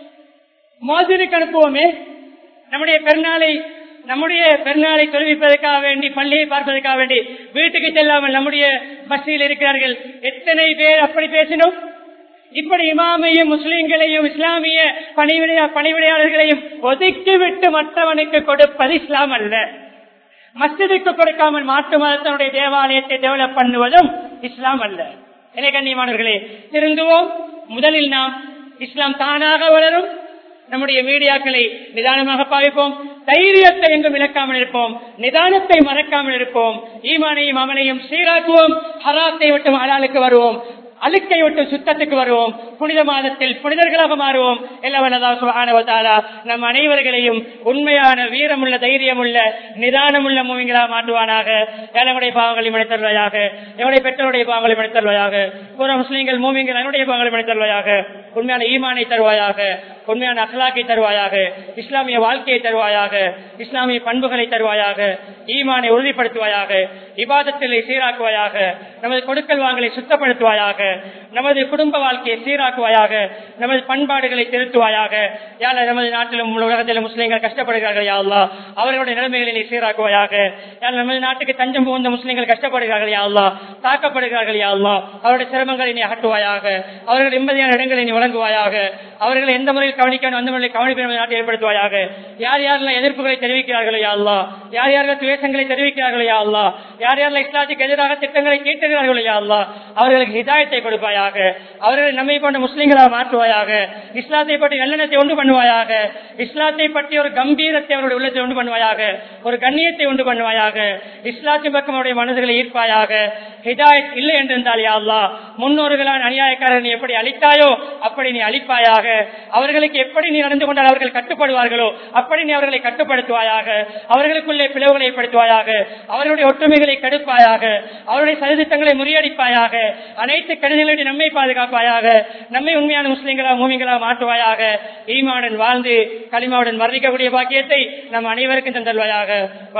மோதினுக்கு அனுப்புவோமே. நம்முடைய பெருநாளை நம்முடைய பெருநாளை தொழுவிப்பதற்காக வேண்டி, பள்ளியை பார்ப்பதற்காக வேண்டி வீட்டுக்கு செல்லாமல் நம்முடைய பஸ்ஸில் இருக்கிறார்கள். எத்தனை பேர் அப்படி பேசினோம். இப்படி இமாமையும் முஸ்லிம்களையும் இஸ்லாமிய பணிவிடை பணிவிடையாளர்களையும் ஒதுக்கிவிட்டு மற்றவனுக்கு கொடுப்பது இஸ்லாம் அல்ல. மஸ்ஜிதுக்கு கொடுக்காமல் மாற்று மதத்தினுடைய தேவாலயத்தை டெவலப் பண்ணுவதும் இஸ்லாம் அல்ல. எனவே கண்ணியமானவர்களே, திருந்துவோம். முதலில் நாம் இஸ்லாம் தானாக வளரும். நம்முடைய மீடியாக்களை நிதானமாக பாவிப்போம். தைரியத்தை எங்கும் இழக்காமல் இருப்போம். நிதானத்தை மறக்காமல் இருப்போம். ஈமானையும் அமலையும் சீராக்குவோம். ஹராத்தை விட்டு ஹலாலுக்கு வருவோம். அழுக்கை விட்டு சுத்தத்துக்கு வருவோம். புனித மாதத்தில் புனிதர்களாக மாறுவோம். எல்லவல்லல்லாஹு சுப்ஹானஹு வ தஆலா நம் அனைவர்களையும் உண்மையான வீரமுள்ள தைரியமுள்ள நிதானமுள்ள மூமின்களாக மாற்றுவானாக. நம்முடைய பாவங்களை மன்னித்தருள்வாயாக. நம்முடைய பெற்றோருடைய பாவங்களை மன்னித்தருள்வாயாக. பூரா முஸ்லிம்கள் மூமின்கள் என்னுடைய பாவங்களை மன்னித்தருள்வாயாக. உண்மையான ஈமானை தருவாயாக. உண்மையான அக்லாக்கை தருவாயாக. இஸ்லாமிய வாழ்க்கையை தருவாயாக. இஸ்லாமிய பண்புகளை தருவாயாக. ஈமானை உறுதிப்படுத்துவாயாக. இபாதத்திலே சீராக்குவாயாக. நமது கொடுக்கல் வாங்கலை சுத்தப்படுத்துவாயாக. நமது குடும்ப வாழ்க்கையை சீராக்குவாயாக. நமது பண்பாடுகளை திருத்துவாயாக. யாழ் நமது நாட்டிலும் உலகத்திலும் முஸ்லிம்கள் கஷ்டப்படுகிறார்கள். யா அல்லாஹ், அவர்களுடைய நிலைமைகளை நீ சீராக்குவாயாக. யாழ் நமது நாட்டுக்கு தஞ்சம் புகுந்த முஸ்லிம்கள் கஷ்டப்படுகிறார்கள். யா அல்லாஹ், தாக்கப்படுகிறார்கள். யா அல்லாஹ், அவருடைய சிரமங்களை நீ அகற்றுவாயாக. அவர்கள் நிம்மதியான இடங்களை நீ வழங்குவாயாக. அவர்களை எந்த முறையில் கவனிக்கணும் அந்த முறையில் கவனிப்பு நாட்டை ஏற்படுத்துவாயாக. யார் யாரெல்லாம் எதிர்ப்புகளை தெரிவிக்கிறார்களோ யா அல்லாஹ், யார் யார்கள் துவேஷங்களை தெரிவிக்கிறார்களோ யா அல்லாஹ், யார் யாரெல்லாம் இஸ்லாத்துக்கு எதிராக திட்டங்களை தீட்டுகிறார்களோ யா அல்லாஹ், அவர்களுக்கு ஹிதாயத்தை கொடுப்பாயாக. அவர்களை நம்மை போன்ற முஸ்லிம்களாக மாற்றுவாயாக. இஸ்லாத்தை பற்றி நல்லெண்ணத்தை உண்டு பண்ணுவாயாக. இஸ்லாத்தை பற்றி ஒரு கம்பீரத்தை அவருடைய உள்ளத்தை உண்டு பண்ணுவாயாக. ஒரு கண்ணியத்தை உண்டு பண்ணுவாயாக. இஸ்லாத்தின் பக்கம் அவருடைய மனதுகளை ஈர்ப்பாயாக. ஹிதாயத் இல்லை என்றிருந்தால் யா அல்லாஹ், முன்னோர்களான அநியாயக்காரர் நீ எப்படி அளித்தாயோ அப்படி நீ அளிப்பாயாக. அவர்களுக்கு எப்படி நீ நடந்து கொண்டால் அவர்கள் கட்டுப்படுவார்களோ அப்படி நீ அவர்களை கட்டுப்படுத்துவாயாக. அவர்களுக்குள்ளே பிளவுகளை ஏற்படுத்துவாயாக. அவர்களுடைய ஒற்றுமைகளை கெடுப்பாயாக. அவருடைய சதித்திட்டங்களை முறியடிப்பாயாக. அனைத்து கடிதங்களை நம்மை பாதுகாப்பாயாக. நம்மை உண்மையான முஸ்லிம்களாக மூமின்களாக மாற்றுவாயாக. ஈமாவுடன் வாழ்ந்து கலிமாவுடன் மரணிக்கக்கூடிய பாக்கியத்தை நம் அனைவருக்கும் தந்தல்வாயாக.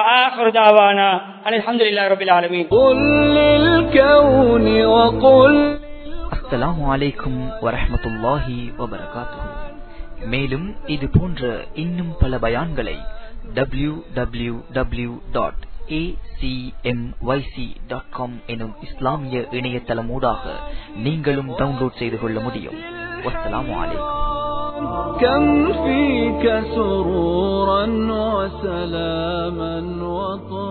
அல்ஹம்துலில்லாஹி ரப்பில் ஆலமீன். அஸ்ஸலாமு அலைக்கும் வரஹ்மத்துல்லாஹி வபரகாத்துஹு. மேலும் இது போன்ற இன்னும் பல பயான்களை W W W dot A C M Y C dot com எனும் இஸ்லாமிய இணையதளமூடாக நீங்களும் டவுன்லோட் செய்து கொள்ள முடியும். வஸ்ஸலாமு அலைக்கும். كم فيك سرورا وسلاما وطهورا